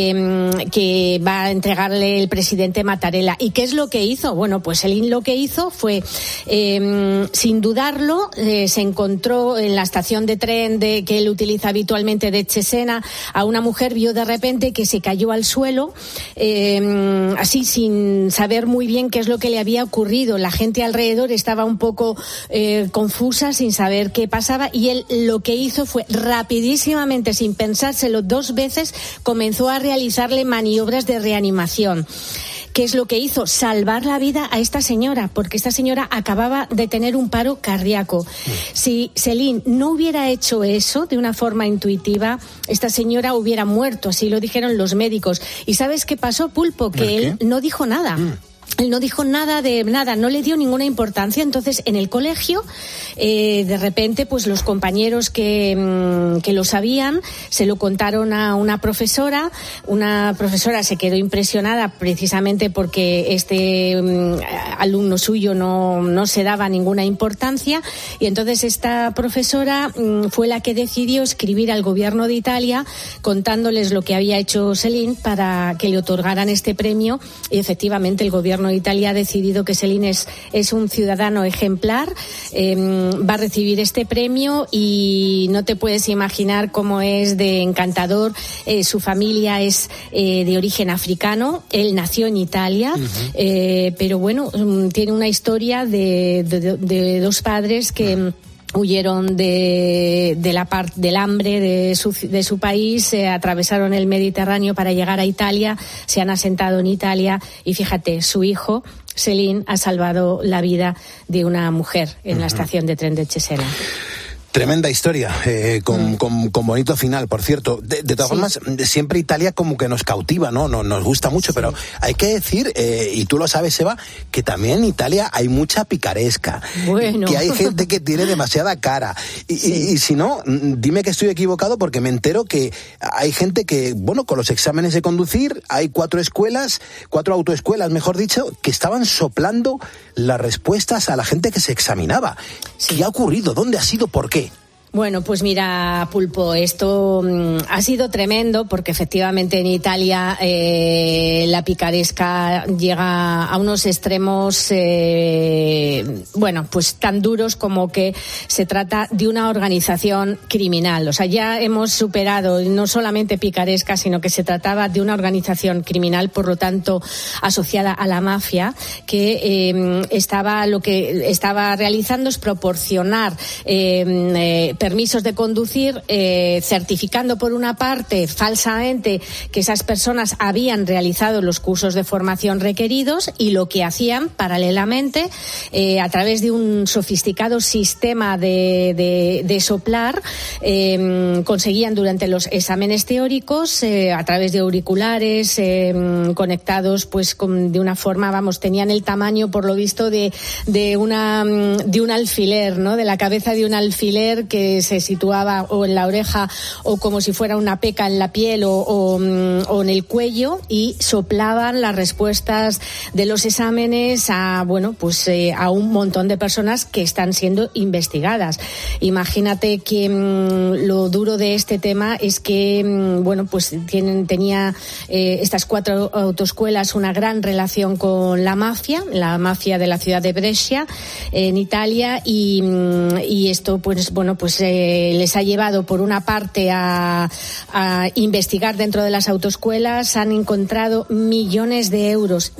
que va a entregarle el presidente Mattarella. ¿Y qué es lo que hizo? Bueno, pues él lo que hizo fue, sin dudarlo, se encontró en la estación de tren que él utiliza habitualmente de Cesena a una mujer, vio de repente que se cayó al suelo, así sin saber muy bien qué es lo que le había ocurrido. La gente alrededor estaba un poco confusa, sin saber qué pasaba, y él lo que hizo fue rapidísimamente, sin pensárselo dos veces, comenzó a realizarle maniobras de reanimación. ¿qué es lo que hizo? Salvar la vida a esta señora, porque esta señora acababa de tener un paro cardíaco. Si Céline no hubiera hecho eso de una forma intuitiva, esta señora hubiera muerto, así lo dijeron los médicos. ¿Y sabes qué pasó, Pulpo? Que él no dijo nada. Él no dijo nada de nada, no le dio ninguna importancia. Entonces, en el colegio, de repente, pues los compañeros que lo sabían se lo contaron a una profesora. Una profesora se quedó impresionada precisamente porque este alumno suyo no se daba ninguna importancia. Y entonces esta profesora fue la que decidió escribir al gobierno de Italia contándoles lo que había hecho Céline para que le otorgaran este premio. Y efectivamente el gobierno de Italia ha decidido que Céline es un ciudadano ejemplar, va a recibir este premio y no te puedes imaginar cómo es de encantador. Su familia es de origen africano, él nació en Italia, pero bueno, tiene una historia de dos padres que huyeron del hambre de su país, atravesaron el Mediterráneo para llegar a Italia, se han asentado en Italia y fíjate, su hijo, Céline, ha salvado la vida de una mujer en la estación de tren de Cesena. Tremenda historia, con bonito final, por cierto. De todas formas, siempre Italia como que nos cautiva, ¿no? Nos gusta mucho, pero hay que decir, y tú lo sabes, Eva, que también en Italia hay mucha picaresca. Bueno. Que hay gente que tiene demasiada cara. Y si no, dime que estoy equivocado, porque me entero que hay gente que, bueno, con los exámenes de conducir, hay 4 autoescuelas, mejor dicho, que estaban soplando las respuestas a la gente que se examinaba. ¿Qué ha ocurrido? ¿Dónde ha sido? ¿Por qué? Bueno, pues mira, Pulpo, esto ha sido tremendo porque efectivamente en Italia la picaresca llega a unos extremos, bueno, pues tan duros como que se trata de una organización criminal. O sea, ya hemos superado no solamente picaresca, sino que se trataba de una organización criminal, por lo tanto, asociada a la mafia, que lo que estaba realizando es proporcionar permisos de conducir, certificando por una parte falsamente que esas personas habían realizado los cursos de formación requeridos, y lo que hacían paralelamente, a través de un sofisticado sistema de soplar, conseguían durante los exámenes teóricos, a través de auriculares conectados pues de una forma, vamos, tenían el tamaño por lo visto de un alfiler, ¿no? De la cabeza de un alfiler que se situaba o en la oreja o como si fuera una peca en la piel o en el cuello, y soplaban las respuestas de los exámenes a un montón de personas que están siendo investigadas. Imagínate que lo duro de este tema es que tenía estas 4 autoescuelas una gran relación con la mafia de la ciudad de Brescia en Italia, y esto les ha llevado por una parte a investigar dentro de las autoescuelas. Han encontrado millones de euros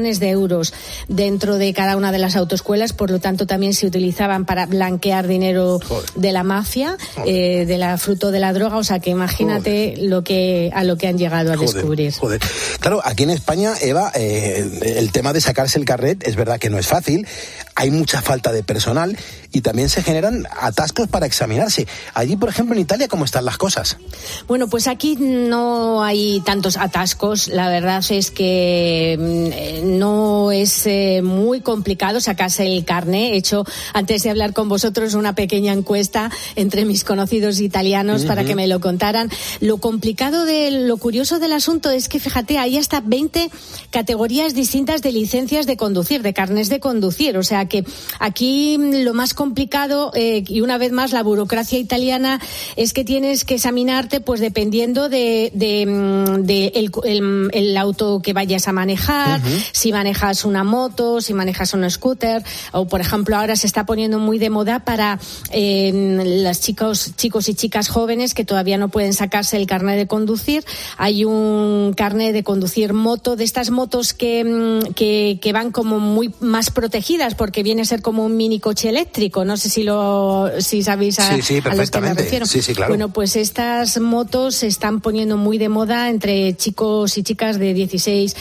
dentro de cada una de las autoescuelas, por lo tanto también se utilizaban para blanquear dinero de la mafia, fruto de la droga. O sea que imagínate a lo que han llegado a descubrir. Claro, aquí en España, Eva, el tema de sacarse el carnet es verdad que no es fácil, hay mucha falta de personal y también se generan atascos para examinarse. Allí, por ejemplo, en Italia, ¿cómo están las cosas? Bueno, pues aquí no hay tantos atascos. La verdad es que no es muy complicado sacarse el carné. He hecho, antes de hablar con vosotros, una pequeña encuesta entre mis conocidos italianos para que me lo contaran. Lo curioso del asunto es que, fíjate, hay hasta 20 categorías distintas de licencias de conducir, de carnés de conducir. O sea que aquí lo más complicado, y una vez más la burocracia italiana, es que tienes que examinarte pues dependiendo de el auto que vayas a manejar, si manejas una moto, si manejas un scooter, o por ejemplo ahora se está poniendo muy de moda para los chicos y chicas jóvenes que todavía no pueden sacarse el carnet de conducir. Hay un carnet de conducir moto, de estas motos que van como muy más protegidas, porque porque viene a ser como un mini coche eléctrico. No sé si sabéis a los que me refiero. Sí, claro. Bueno, pues estas motos se están poniendo muy de moda entre chicos y chicas de 16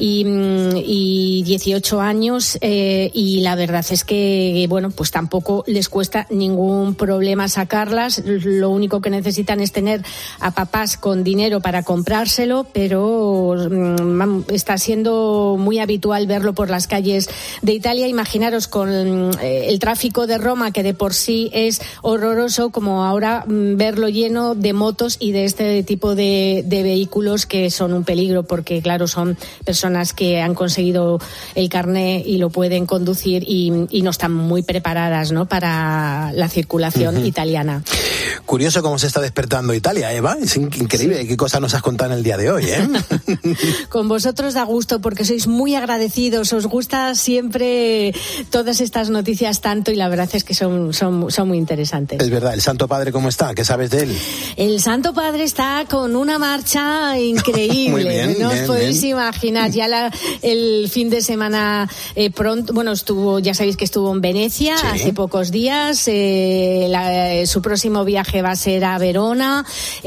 y 18 años y la verdad es que, bueno, pues tampoco les cuesta ningún problema sacarlas. Lo único que necesitan es tener a papás con dinero para comprárselo, pero está siendo muy habitual verlo por las calles de Italia. Imaginaros con el tráfico de Roma, que de por sí es horroroso, como ahora verlo lleno de motos y de este tipo de vehículos que son un peligro, porque claro, son personas que han conseguido el carné y lo pueden conducir y no están muy preparadas, ¿no?, para la circulación italiana. Curioso cómo se está despertando Italia, Eva. Es increíble. Sí. Qué cosa nos has contado en el día de hoy, ¿eh? Con vosotros da gusto porque sois muy agradecidos, os gusta siempre todas estas noticias tanto y la verdad es que son muy interesantes. Es verdad. ¿El Santo Padre cómo está? ¿Qué sabes de él? El Santo Padre está con una marcha increíble. Muy bien, no os podéis imaginar. Ya el fin de semana pronto, bueno, ya sabéis que estuvo en Venecia hace pocos días. Su próximo viaje va a ser a Verona.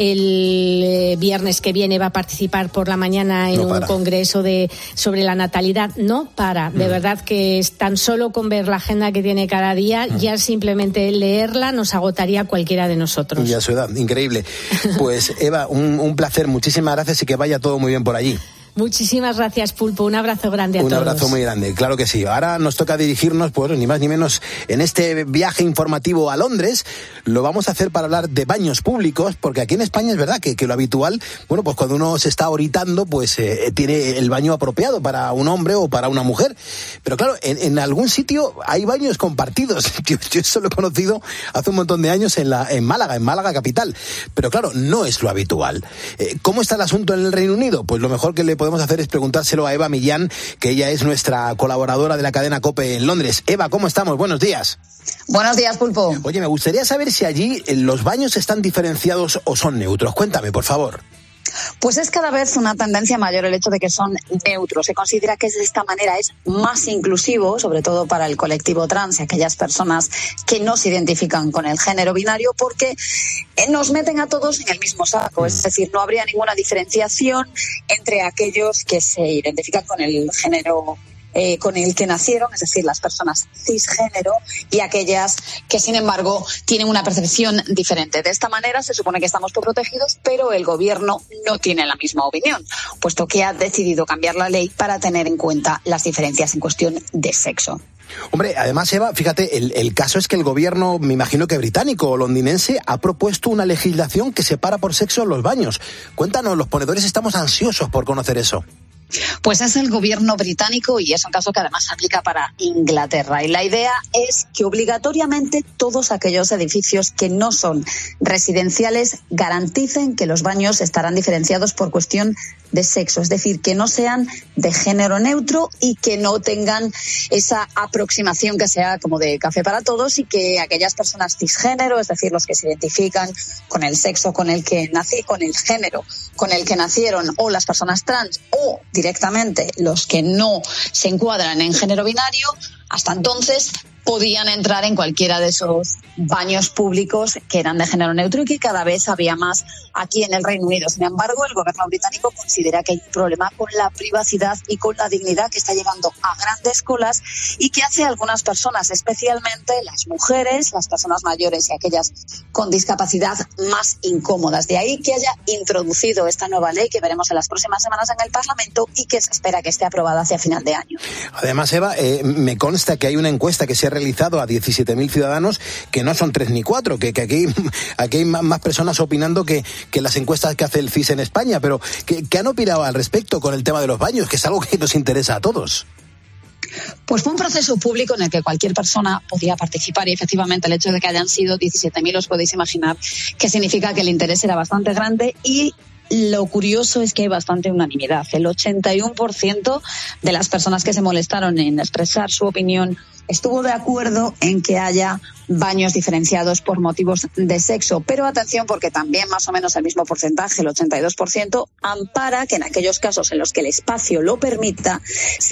El viernes que viene va a participar por la mañana en un congreso sobre la natalidad. No para. De verdad que es tan solo con ver la agenda que tiene cada día, ya simplemente leerla nos agotaría cualquiera de nosotros. Y a su edad, increíble. Pues Eva, un placer, muchísimas gracias y que vaya todo muy bien por allí. Muchísimas gracias, Pulpo. Un abrazo grande a todos. Un abrazo muy grande, claro que sí. Ahora nos toca dirigirnos, pues ni más ni menos, en este viaje informativo a Londres. Lo vamos a hacer para hablar de baños públicos, porque aquí en España es verdad que lo habitual, bueno, pues cuando uno se está oritando, pues tiene el baño apropiado para un hombre o para una mujer. Pero claro, en algún sitio hay baños compartidos. Yo eso lo he conocido hace un montón de años en Málaga capital. Pero claro, no es lo habitual. ¿Cómo está el asunto en el Reino Unido? Pues lo mejor que le podemos hacer es preguntárselo a Eva Millán, que ella es nuestra colaboradora de la cadena COPE en Londres. Eva, ¿cómo estamos? Buenos días. Buenos días, Pulpo. Oye, me gustaría saber si allí los baños están diferenciados o son neutros. Cuéntame, por favor. Pues es cada vez una tendencia mayor el hecho de que son neutros. Se considera que de esta manera es más inclusivo, sobre todo para el colectivo trans y aquellas personas que no se identifican con el género binario, porque nos meten a todos en el mismo saco. Es decir, no habría ninguna diferenciación entre aquellos que se identifican con el género con el que nacieron, es decir, las personas cisgénero, y aquellas que, sin embargo, tienen una percepción diferente. De esta manera se supone que estamos protegidos, pero el gobierno no tiene la misma opinión, puesto que ha decidido cambiar la ley para tener en cuenta las diferencias en cuestión de sexo. Hombre, además, Eva, fíjate, el caso es que el gobierno, me imagino que británico o londinense, ha propuesto una legislación que separa por sexo los baños. Cuéntanos, los ponedores estamos ansiosos por conocer eso. Pues es el gobierno británico y es un caso que además se aplica para Inglaterra. Y la idea es que obligatoriamente todos aquellos edificios que no son residenciales garanticen que los baños estarán diferenciados por cuestión de sexo, es decir, que no sean de género neutro y que no tengan esa aproximación que sea como de café para todos, y que aquellas personas cisgénero, es decir, los que se identifican con el sexo con el que con el género con el que nacieron, o las personas trans, o directamente los que no se encuadran en género binario, hasta entonces podían entrar en cualquiera de esos baños públicos que eran de género neutro y que cada vez había más aquí en el Reino Unido. Sin embargo, el gobierno británico considera que hay un problema con la privacidad y con la dignidad que está llevando a grandes colas y que hace a algunas personas, especialmente las mujeres, las personas mayores y aquellas con discapacidad, más incómodas. De ahí que haya introducido esta nueva ley que veremos en las próximas semanas en el Parlamento y que se espera que esté aprobada hacia final de año. Además, Eva, me consta que hay una encuesta que se ha realizado a 17.000 ciudadanos, que no son 3 ni 4, que aquí hay más personas opinando que las encuestas que hace el CIS en España, pero ¿qué han opinado al respecto con el tema de los baños, que es algo que nos interesa a todos? Pues fue un proceso público en el que cualquier persona podía participar, y efectivamente el hecho de que hayan sido 17.000 os podéis imaginar que significa que el interés era bastante grande, y lo curioso es que hay bastante unanimidad. El 81% de las personas que se molestaron en expresar su opinión estuvo de acuerdo en que haya baños diferenciados por motivos de sexo. Pero atención, porque también más o menos el mismo porcentaje, el 82%, ampara que en aquellos casos en los que el espacio lo permita, se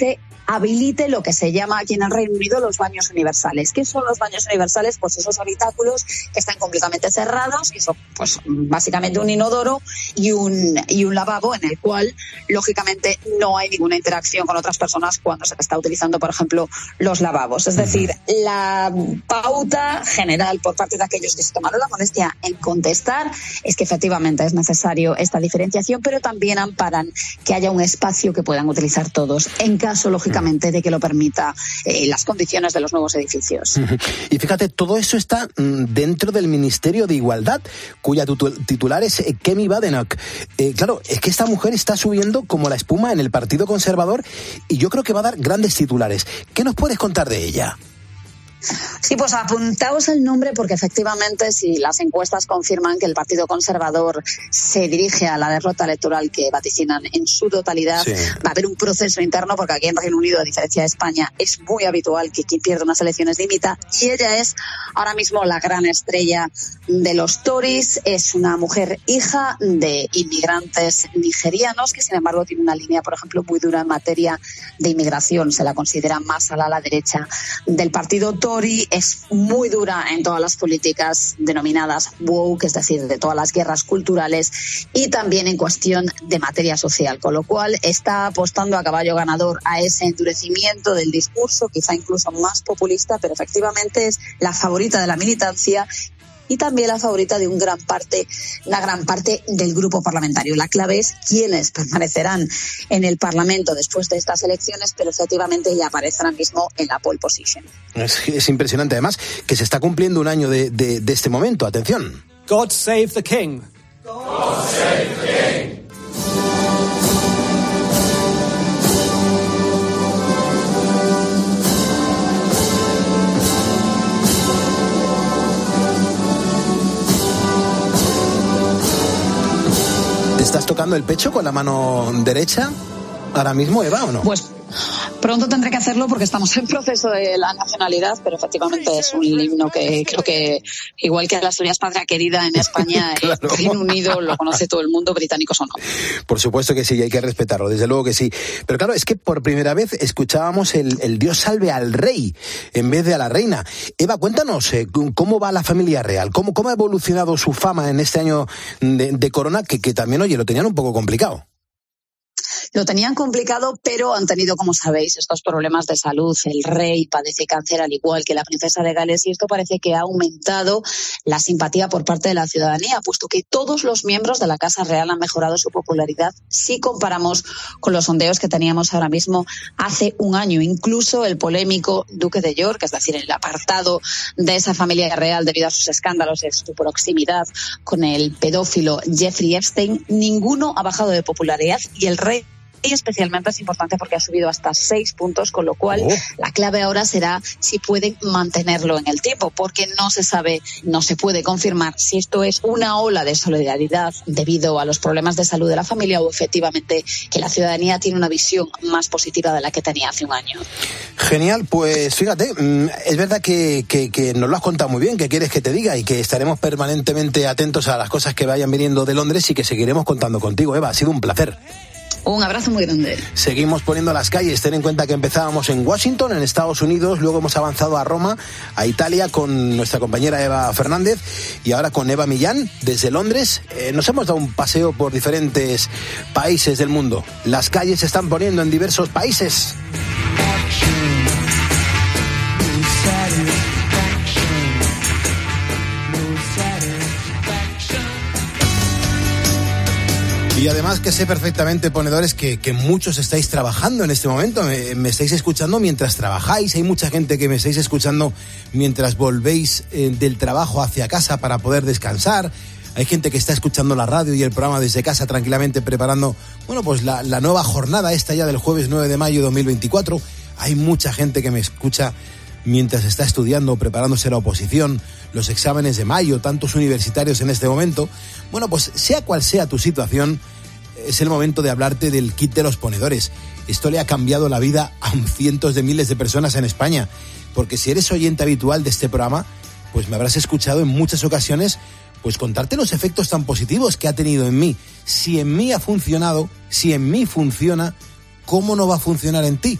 habilite lo que se llama aquí en el Reino Unido los baños universales. ¿Qué son los baños universales? Pues esos habitáculos que están completamente cerrados, que son pues básicamente un inodoro y un lavabo en el cual lógicamente no hay ninguna interacción con otras personas cuando se está utilizando, por ejemplo, los lavabos. Es decir, la pauta general por parte de aquellos que se tomaron la molestia en contestar es que efectivamente es necesario esta diferenciación, pero también amparan que haya un espacio que puedan utilizar todos, en caso, lógicamente, de que lo permita las condiciones de los nuevos edificios. Y fíjate, todo eso está dentro del Ministerio de Igualdad, cuya titular es Kemi Badenoch. Claro, es que esta mujer está subiendo como la espuma en el Partido Conservador y yo creo que va a dar grandes titulares. ¿Qué nos puedes contar de ella? Sí, pues apuntaos el nombre porque efectivamente si las encuestas confirman que el Partido Conservador se dirige a la derrota electoral que vaticinan en su totalidad, va a haber un proceso interno porque aquí en Reino Unido, a diferencia de España, es muy habitual que quien pierde unas elecciones dimita y ella es ahora mismo la gran estrella de los Tories. Es una mujer hija de inmigrantes nigerianos que sin embargo tiene una línea, por ejemplo, muy dura en materia de inmigración. Se la considera más a la derecha del partido Tory. Es muy dura en todas las políticas denominadas woke, es decir, de todas las guerras culturales y también en cuestión de materia social, con lo cual está apostando a caballo ganador a ese endurecimiento del discurso, quizá incluso más populista, pero efectivamente es la favorita de la militancia y también la favorita de una gran parte del grupo parlamentario. La clave es quiénes permanecerán en el Parlamento después de estas elecciones, pero efectivamente ya aparece ahora mismo en la pole position. Es impresionante, además, que se está cumpliendo un año de este momento. Atención. God save the king. God save the king. ¿Te estás tocando el pecho con la mano derecha ahora mismo, Eva, o no? Pues pronto tendré que hacerlo porque estamos en proceso de la nacionalidad, pero efectivamente es un himno que creo que, igual que las Asturias Patria Querida en España, claro. En Reino Unido lo conoce todo el mundo, británicos o no. Por supuesto que sí, hay que respetarlo, desde luego que sí. Pero claro, es que por primera vez escuchábamos el Dios salve al rey en vez de a la reina. Eva, cuéntanos, ¿cómo va la familia real? ¿Cómo ha evolucionado su fama en este año de corona que también, oye, lo tenían un poco complicado? Lo tenían complicado, pero han tenido, como sabéis, estos problemas de salud. El rey padece cáncer al igual que la princesa de Gales y esto parece que ha aumentado la simpatía por parte de la ciudadanía, puesto que todos los miembros de la Casa Real han mejorado su popularidad si comparamos con los sondeos que teníamos ahora mismo hace un año. Incluso el polémico Duque de York, es decir, el apartado de esa familia real debido a sus escándalos y su proximidad con el pedófilo Jeffrey Epstein, ninguno ha bajado de popularidad y el rey y especialmente es importante porque ha subido hasta 6 puntos, con lo cual la clave ahora será si pueden mantenerlo en el tiempo, porque no se sabe, no se puede confirmar si esto es una ola de solidaridad debido a los problemas de salud de la familia o efectivamente que la ciudadanía tiene una visión más positiva de la que tenía hace un año. Genial, pues fíjate, es verdad que nos lo has contado muy bien, que quieres que te diga y que estaremos permanentemente atentos a las cosas que vayan viniendo de Londres y que seguiremos contando contigo, Eva, ha sido un placer. Un abrazo muy grande. Seguimos poniendo las calles. Ten en cuenta que empezábamos en Washington, en Estados Unidos, luego hemos avanzado a Roma, a Italia, con nuestra compañera Eva Fernández y ahora con Eva Millán desde Londres. Nos hemos dado un paseo por diferentes países del mundo. Las calles se están poniendo en diversos países. Y además que sé perfectamente, ponedores, que muchos estáis trabajando en este momento. Me estáis escuchando mientras trabajáis. Hay mucha gente que me estáis escuchando mientras volvéis del trabajo hacia casa para poder descansar. Hay gente que está escuchando la radio y el programa desde casa tranquilamente preparando, bueno, pues la nueva jornada esta ya del jueves 9 de mayo de 2024. Hay mucha gente que me escucha mientras está estudiando, preparándose la oposición, los exámenes de mayo, tantos universitarios en este momento. Bueno, pues sea cual sea tu situación, es el momento de hablarte del kit de los ponedores. Esto le ha cambiado la vida a cientos de miles de personas en España, porque si eres oyente habitual de este programa, pues me habrás escuchado en muchas ocasiones pues contarte los efectos tan positivos que ha tenido en mí. Si en mí ha funcionado, si en mí funciona, ¿cómo no va a funcionar en ti?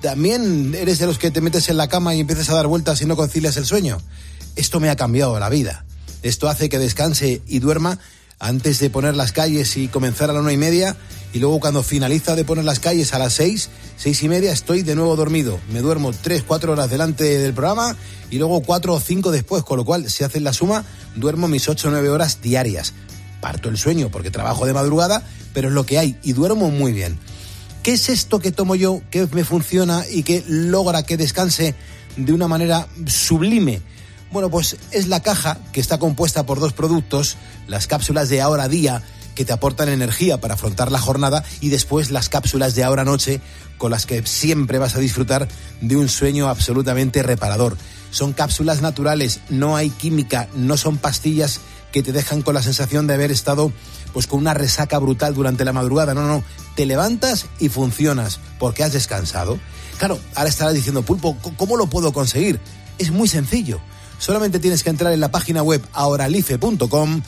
¿También eres de los que te metes en la cama y empiezas a dar vueltas y no concilias el sueño? Esto me ha cambiado la vida. Esto hace que descanse y duerma antes de poner las calles y comenzar a la 1:30, y luego cuando finaliza de poner las calles a las 6:30, estoy de nuevo dormido. Me duermo 3-4 horas delante del programa y luego 4 o 5 después, con lo cual, si hacen la suma, duermo mis 8 o 9 horas diarias. Parto el sueño porque trabajo de madrugada, pero es lo que hay y duermo muy bien. ¿Qué es esto que tomo yo, que me funciona y que logra que descanse de una manera sublime? Bueno, pues es la caja, que está compuesta por 2 productos, las cápsulas de Ahora Día, que te aportan energía para afrontar la jornada, y después las cápsulas de Ahora Noche, con las que siempre vas a disfrutar de un sueño absolutamente reparador. Son cápsulas naturales, no hay química, no son pastillas que te dejan con la sensación de haber estado pues con una resaca brutal durante la madrugada. No, te levantas y funcionas porque has descansado. Claro, ahora estarás diciendo, Pulpo, ¿cómo lo puedo conseguir? Es muy sencillo. Solamente tienes que entrar en la página web ahoralife.com,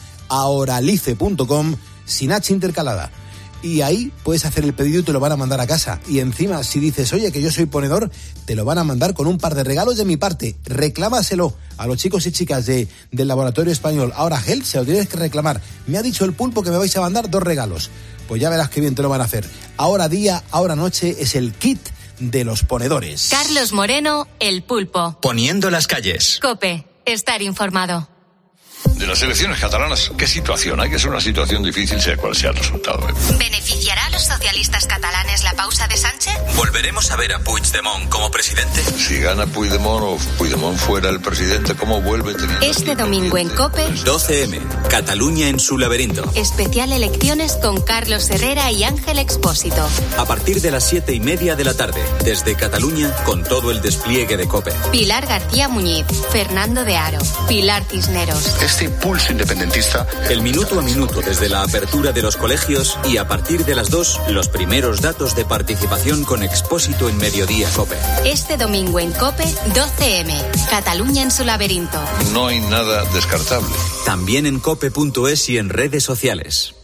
sin H intercalada. Y ahí puedes hacer el pedido y te lo van a mandar a casa. Y encima, si dices, oye, que yo soy ponedor, te lo van a mandar con un par de regalos de mi parte. Reclámaselo a los chicos y chicas del Laboratorio Español Ahora Health, se lo tienes que reclamar. Me ha dicho el Pulpo que me vais a mandar 2 regalos. Pues ya verás qué bien te lo van a hacer. Ahora Día, Ahora Noche es el kit de los ponedores. Carlos Moreno, el Pulpo. Poniendo las calles. COPE, estar informado. De las elecciones catalanas, ¿qué situación hay? Que es una situación difícil, sea cual sea el resultado. ¿Beneficiará a los socialistas catalanes la pausa de Sánchez? ¿Volveremos a ver a Puigdemont como presidente? Si gana Puigdemont o Puigdemont fuera el presidente, ¿cómo vuelve teniendo? Este domingo en COPE, 12M, Cataluña en su laberinto. Especial elecciones con Carlos Herrera y Ángel Expósito. A partir de las 7:30 de la tarde, desde Cataluña, con todo el despliegue de COPE. Pilar García Muñiz, Fernando de Haro, Pilar Cisneros. Este impulso independentista. El minuto a minuto desde la apertura de los colegios, y a partir de las 2, los primeros datos de participación con Expósito en Mediodía COPE. Este domingo en COPE, 12M, Cataluña en su laberinto. No hay nada descartable. También en cope.es y en redes sociales.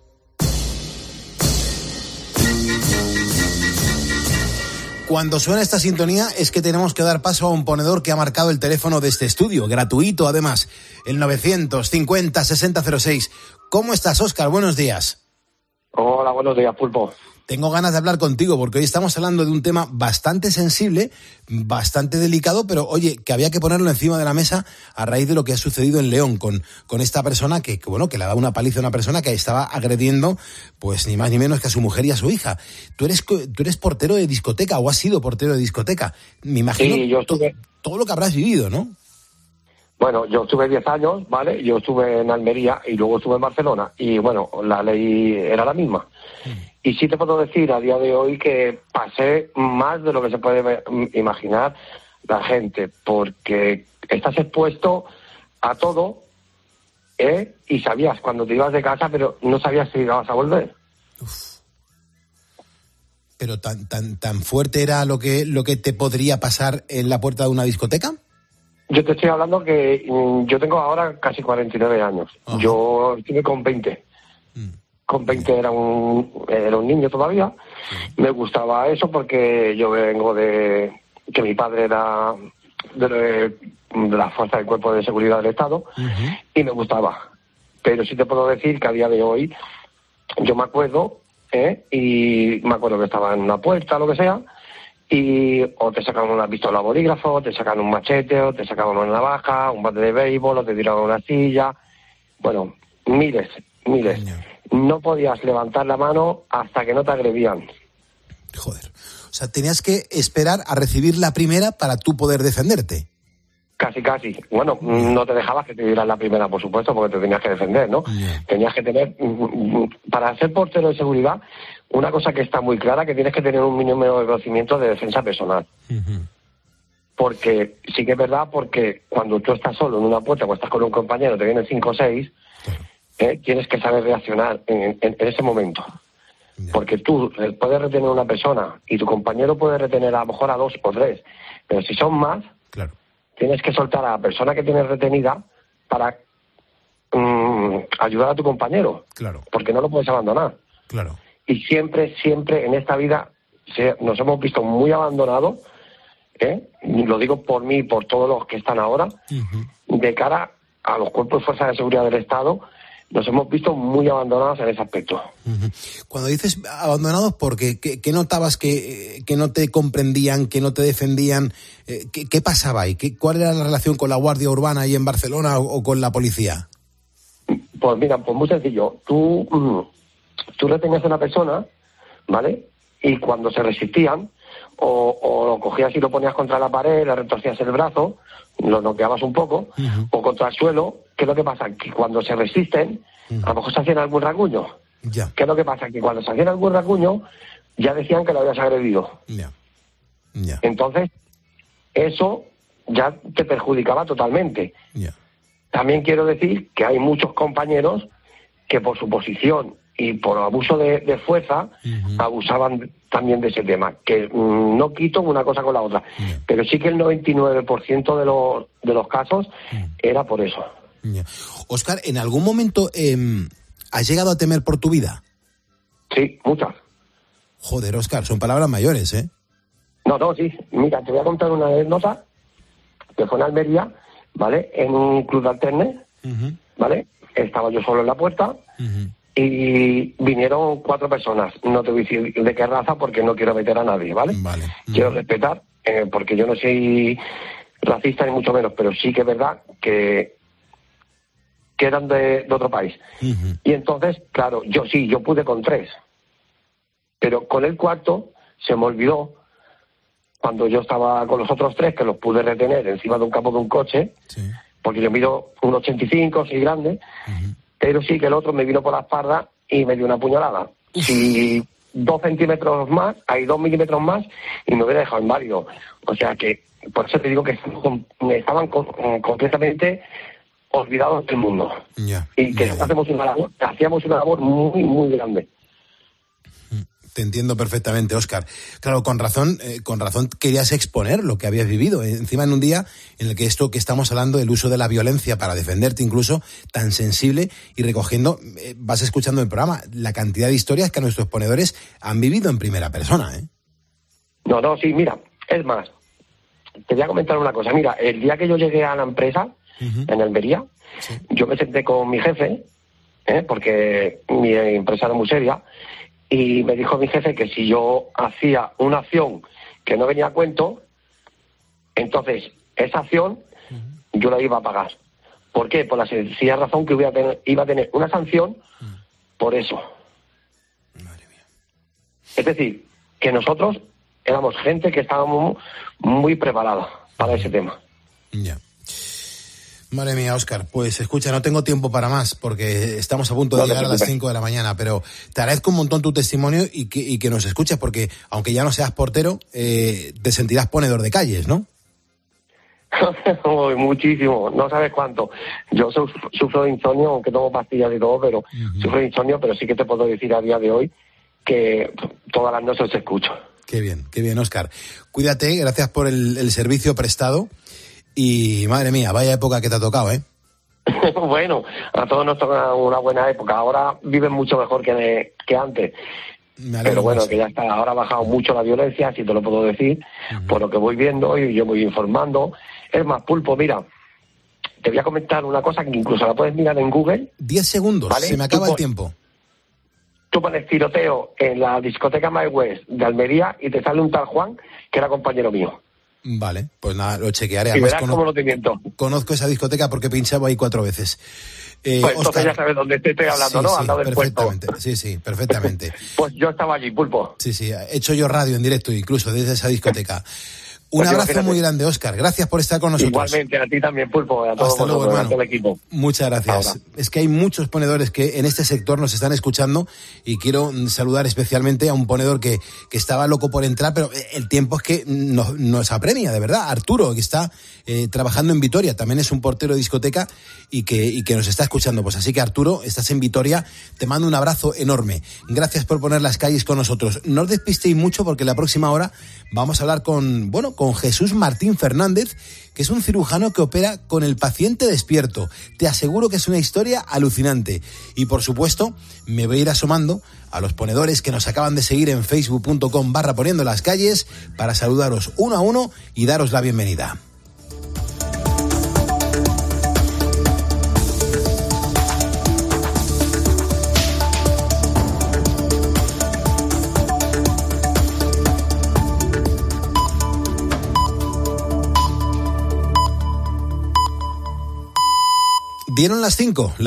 Cuando suena esta sintonía es que tenemos que dar paso a un ponedor que ha marcado el teléfono de este estudio, gratuito además, el 950-6006. ¿Cómo estás, Óscar? Buenos días. Hola, buenos días, Pulpo. Tengo ganas de hablar contigo porque hoy estamos hablando de un tema bastante sensible, bastante delicado, pero oye, que había que ponerlo encima de la mesa a raíz de lo que ha sucedido en León con esta persona que le ha dado una paliza a una persona que estaba agrediendo, pues ni más ni menos que a su mujer y a su hija. Tú eres portero de discoteca o has sido portero de discoteca. Me imagino sí, yo estuve... todo lo que habrás vivido, ¿no? Bueno, yo estuve 10 años, ¿vale? Yo estuve en Almería y luego estuve en Barcelona y bueno, la ley era la misma. Y sí te puedo decir a día de hoy que pasé más de lo que se puede imaginar la gente, porque estás expuesto a todo, y sabías cuando te ibas de casa, pero no sabías si ibas a volver. Uf. Pero tan fuerte era lo que te podría pasar en la puerta de una discoteca. Yo te estoy hablando que yo tengo ahora casi 49 años. Ajá. Yo estuve con 20. Con 20 era un niño todavía. Me gustaba eso porque yo vengo de que mi padre era de la fuerza del Cuerpo de Seguridad del Estado, y me gustaba. Pero sí te puedo decir que a día de hoy yo me acuerdo, y me acuerdo que estaba en una puerta, lo que sea, y o te sacaban una pistola bolígrafo, te sacaban un machete, o te sacaban una navaja, un bate de béisbol, o te tiraban una silla. Bueno, miles. No podías levantar la mano hasta que no te agredían. Joder. O sea, tenías que esperar a recibir la primera para tú poder defenderte. Casi. Bueno, no te dejabas que te dieran la primera, por supuesto, porque te tenías que defender, ¿no? Tenías que tener... Para ser portero de seguridad, una cosa que está muy clara, que tienes que tener un mínimo de conocimiento de defensa personal. Porque sí que es verdad, porque cuando tú estás solo en una puerta o estás con un compañero, te vienen 5 o 6... tienes que saber reaccionar en ese momento. Porque tú puedes retener a una persona y tu compañero puede retener a lo mejor a 2 o 3. Pero si son más, claro, tienes que soltar a la persona que tienes retenida para ayudar a tu compañero. Claro. Porque no lo puedes abandonar. Claro. Y siempre en esta vida nos hemos visto muy abandonados, lo digo por mí y por todos los que están ahora, de cara a los cuerpos de fuerzas de seguridad del Estado. Nos hemos visto muy abandonados en ese aspecto. Cuando dices abandonados, ¿por qué? ¿Qué notabas que no te comprendían, que no te defendían? ¿Qué pasaba ahí? ¿Cuál era la relación con la Guardia Urbana ahí en Barcelona o con la policía? Pues mira, pues muy sencillo. Tú retenías a una persona, ¿vale? Y cuando se resistían, o lo cogías y lo ponías contra la pared, le retorcías el brazo, lo noqueabas un poco, o contra el suelo. ¿Qué es lo que pasa? Que cuando se resisten, a lo mejor se hacían algún rasguño. Ya. ¿Qué es lo que pasa? Que cuando se hacían algún rasguño, ya decían que lo habías agredido. Ya. Entonces, eso ya te perjudicaba totalmente. Ya. También quiero decir que hay muchos compañeros que por su posición y por abuso de fuerza abusaban también de ese tema, que no quito una cosa con la otra, pero sí que el 99% de los casos era por eso. Óscar, ¿en algún momento has llegado a temer por tu vida? Sí, muchas. Joder, Óscar, son palabras mayores, ¿eh? No, sí. Mira, te voy a contar una anécdota que fue en Almería, ¿vale? En un club de alterne, ¿vale? Estaba yo solo en la puerta y vinieron 4 personas. No te voy a decir de qué raza porque no quiero meter a nadie, ¿vale? Quiero respetar, porque yo no soy racista ni mucho menos, pero sí que es verdad que eran de otro país. Y entonces, claro, yo pude con 3. Pero con el 4 se me olvidó, cuando yo estaba con los otros 3, que los pude retener encima de un capó de un coche, porque yo mido 1,85, soy grande, pero sí que el otro me vino por la espalda y me dio una puñalada. Si 2 centímetros más, hay 2 milímetros más, y me hubiera dejado inválido. O sea que, por eso te digo que estaban completamente olvidados del mundo. Y que hacíamos una labor muy, muy grande. Te entiendo perfectamente, Óscar. Claro, con razón querías exponer lo que habías vivido. Encima en un día en el que esto que estamos hablando, del uso de la violencia para defenderte incluso, tan sensible, y recogiendo, vas escuchando el programa, la cantidad de historias que nuestros ponedores han vivido en primera persona, ¿eh? No, sí, mira, es más, te voy a comentar una cosa. Mira, el día que yo llegué a la empresa, en Almería, yo me senté con mi jefe, porque mi empresa era muy seria, y me dijo mi jefe que si yo hacía una acción que no venía a cuento, entonces esa acción yo la iba a pagar. ¿Por qué? Por la sencilla razón que iba a tener una sanción por eso. Madre mía. Es decir, que nosotros éramos gente que estábamos muy preparada para ese tema. Ya. Madre mía, Óscar, pues escucha, no tengo tiempo para más porque estamos a punto de llegar a las 5 de la mañana, pero te agradezco un montón tu testimonio y que nos escuches, porque aunque ya no seas portero, te sentirás ponedor de calles, ¿no? Muchísimo, no sabes cuánto. Yo sufro de insomnio, aunque tomo pastillas y todo, pero sufro de insomnio, pero sí que te puedo decir a día de hoy que todas las noches escucho. Qué bien, Óscar. Cuídate, gracias por el servicio prestado. Y madre mía, vaya época que te ha tocado, ¿eh? Bueno, a todos nos toca una buena época. Ahora viven mucho mejor que antes. Pero bueno, que ya está. Ahora ha bajado mucho la violencia, si te lo puedo decir, por lo que voy viendo y yo voy informando. Es más, Pulpo, mira, te voy a comentar una cosa que incluso la puedes mirar en Google. 10 segundos, ¿vale? Se me acaba el tiempo. Tú pones tiroteo en la discoteca My West de Almería y te sale un tal Juan que era compañero mío. Vale, pues nada, lo chequearé. Y verás cómo no te miento. Conozco esa discoteca porque he pinchado ahí 4 veces. Pues entonces Óscar, ya sabes dónde te estoy hablando, ¿no? Al lado del puerto. Sí, perfectamente. Pues yo estaba allí, Pulpo. Sí, he hecho yo radio en directo incluso desde esa discoteca. Un abrazo muy grande, Óscar. Gracias por estar con nosotros. Igualmente, a ti también, Pulpo, a todos vosotros, a todo el equipo. Muchas gracias. Ahora. Es que hay muchos ponedores que en este sector nos están escuchando y quiero saludar especialmente a un ponedor que estaba loco por entrar, pero el tiempo es que nos apremia, de verdad. Arturo, que está trabajando en Vitoria, también es un portero de discoteca y que nos está escuchando. Pues así que, Arturo, estás en Vitoria, te mando un abrazo enorme. Gracias por poner las calles con nosotros. No os despistéis mucho porque la próxima hora vamos a hablar con con Jesús Martín Fernández, que es un cirujano que opera con el paciente despierto. Te aseguro que es una historia alucinante. Y por supuesto, me voy a ir asomando a los ponedores que nos acaban de seguir en facebook.com/poniendo las calles para saludaros uno a uno y daros la bienvenida. Dieron las 5.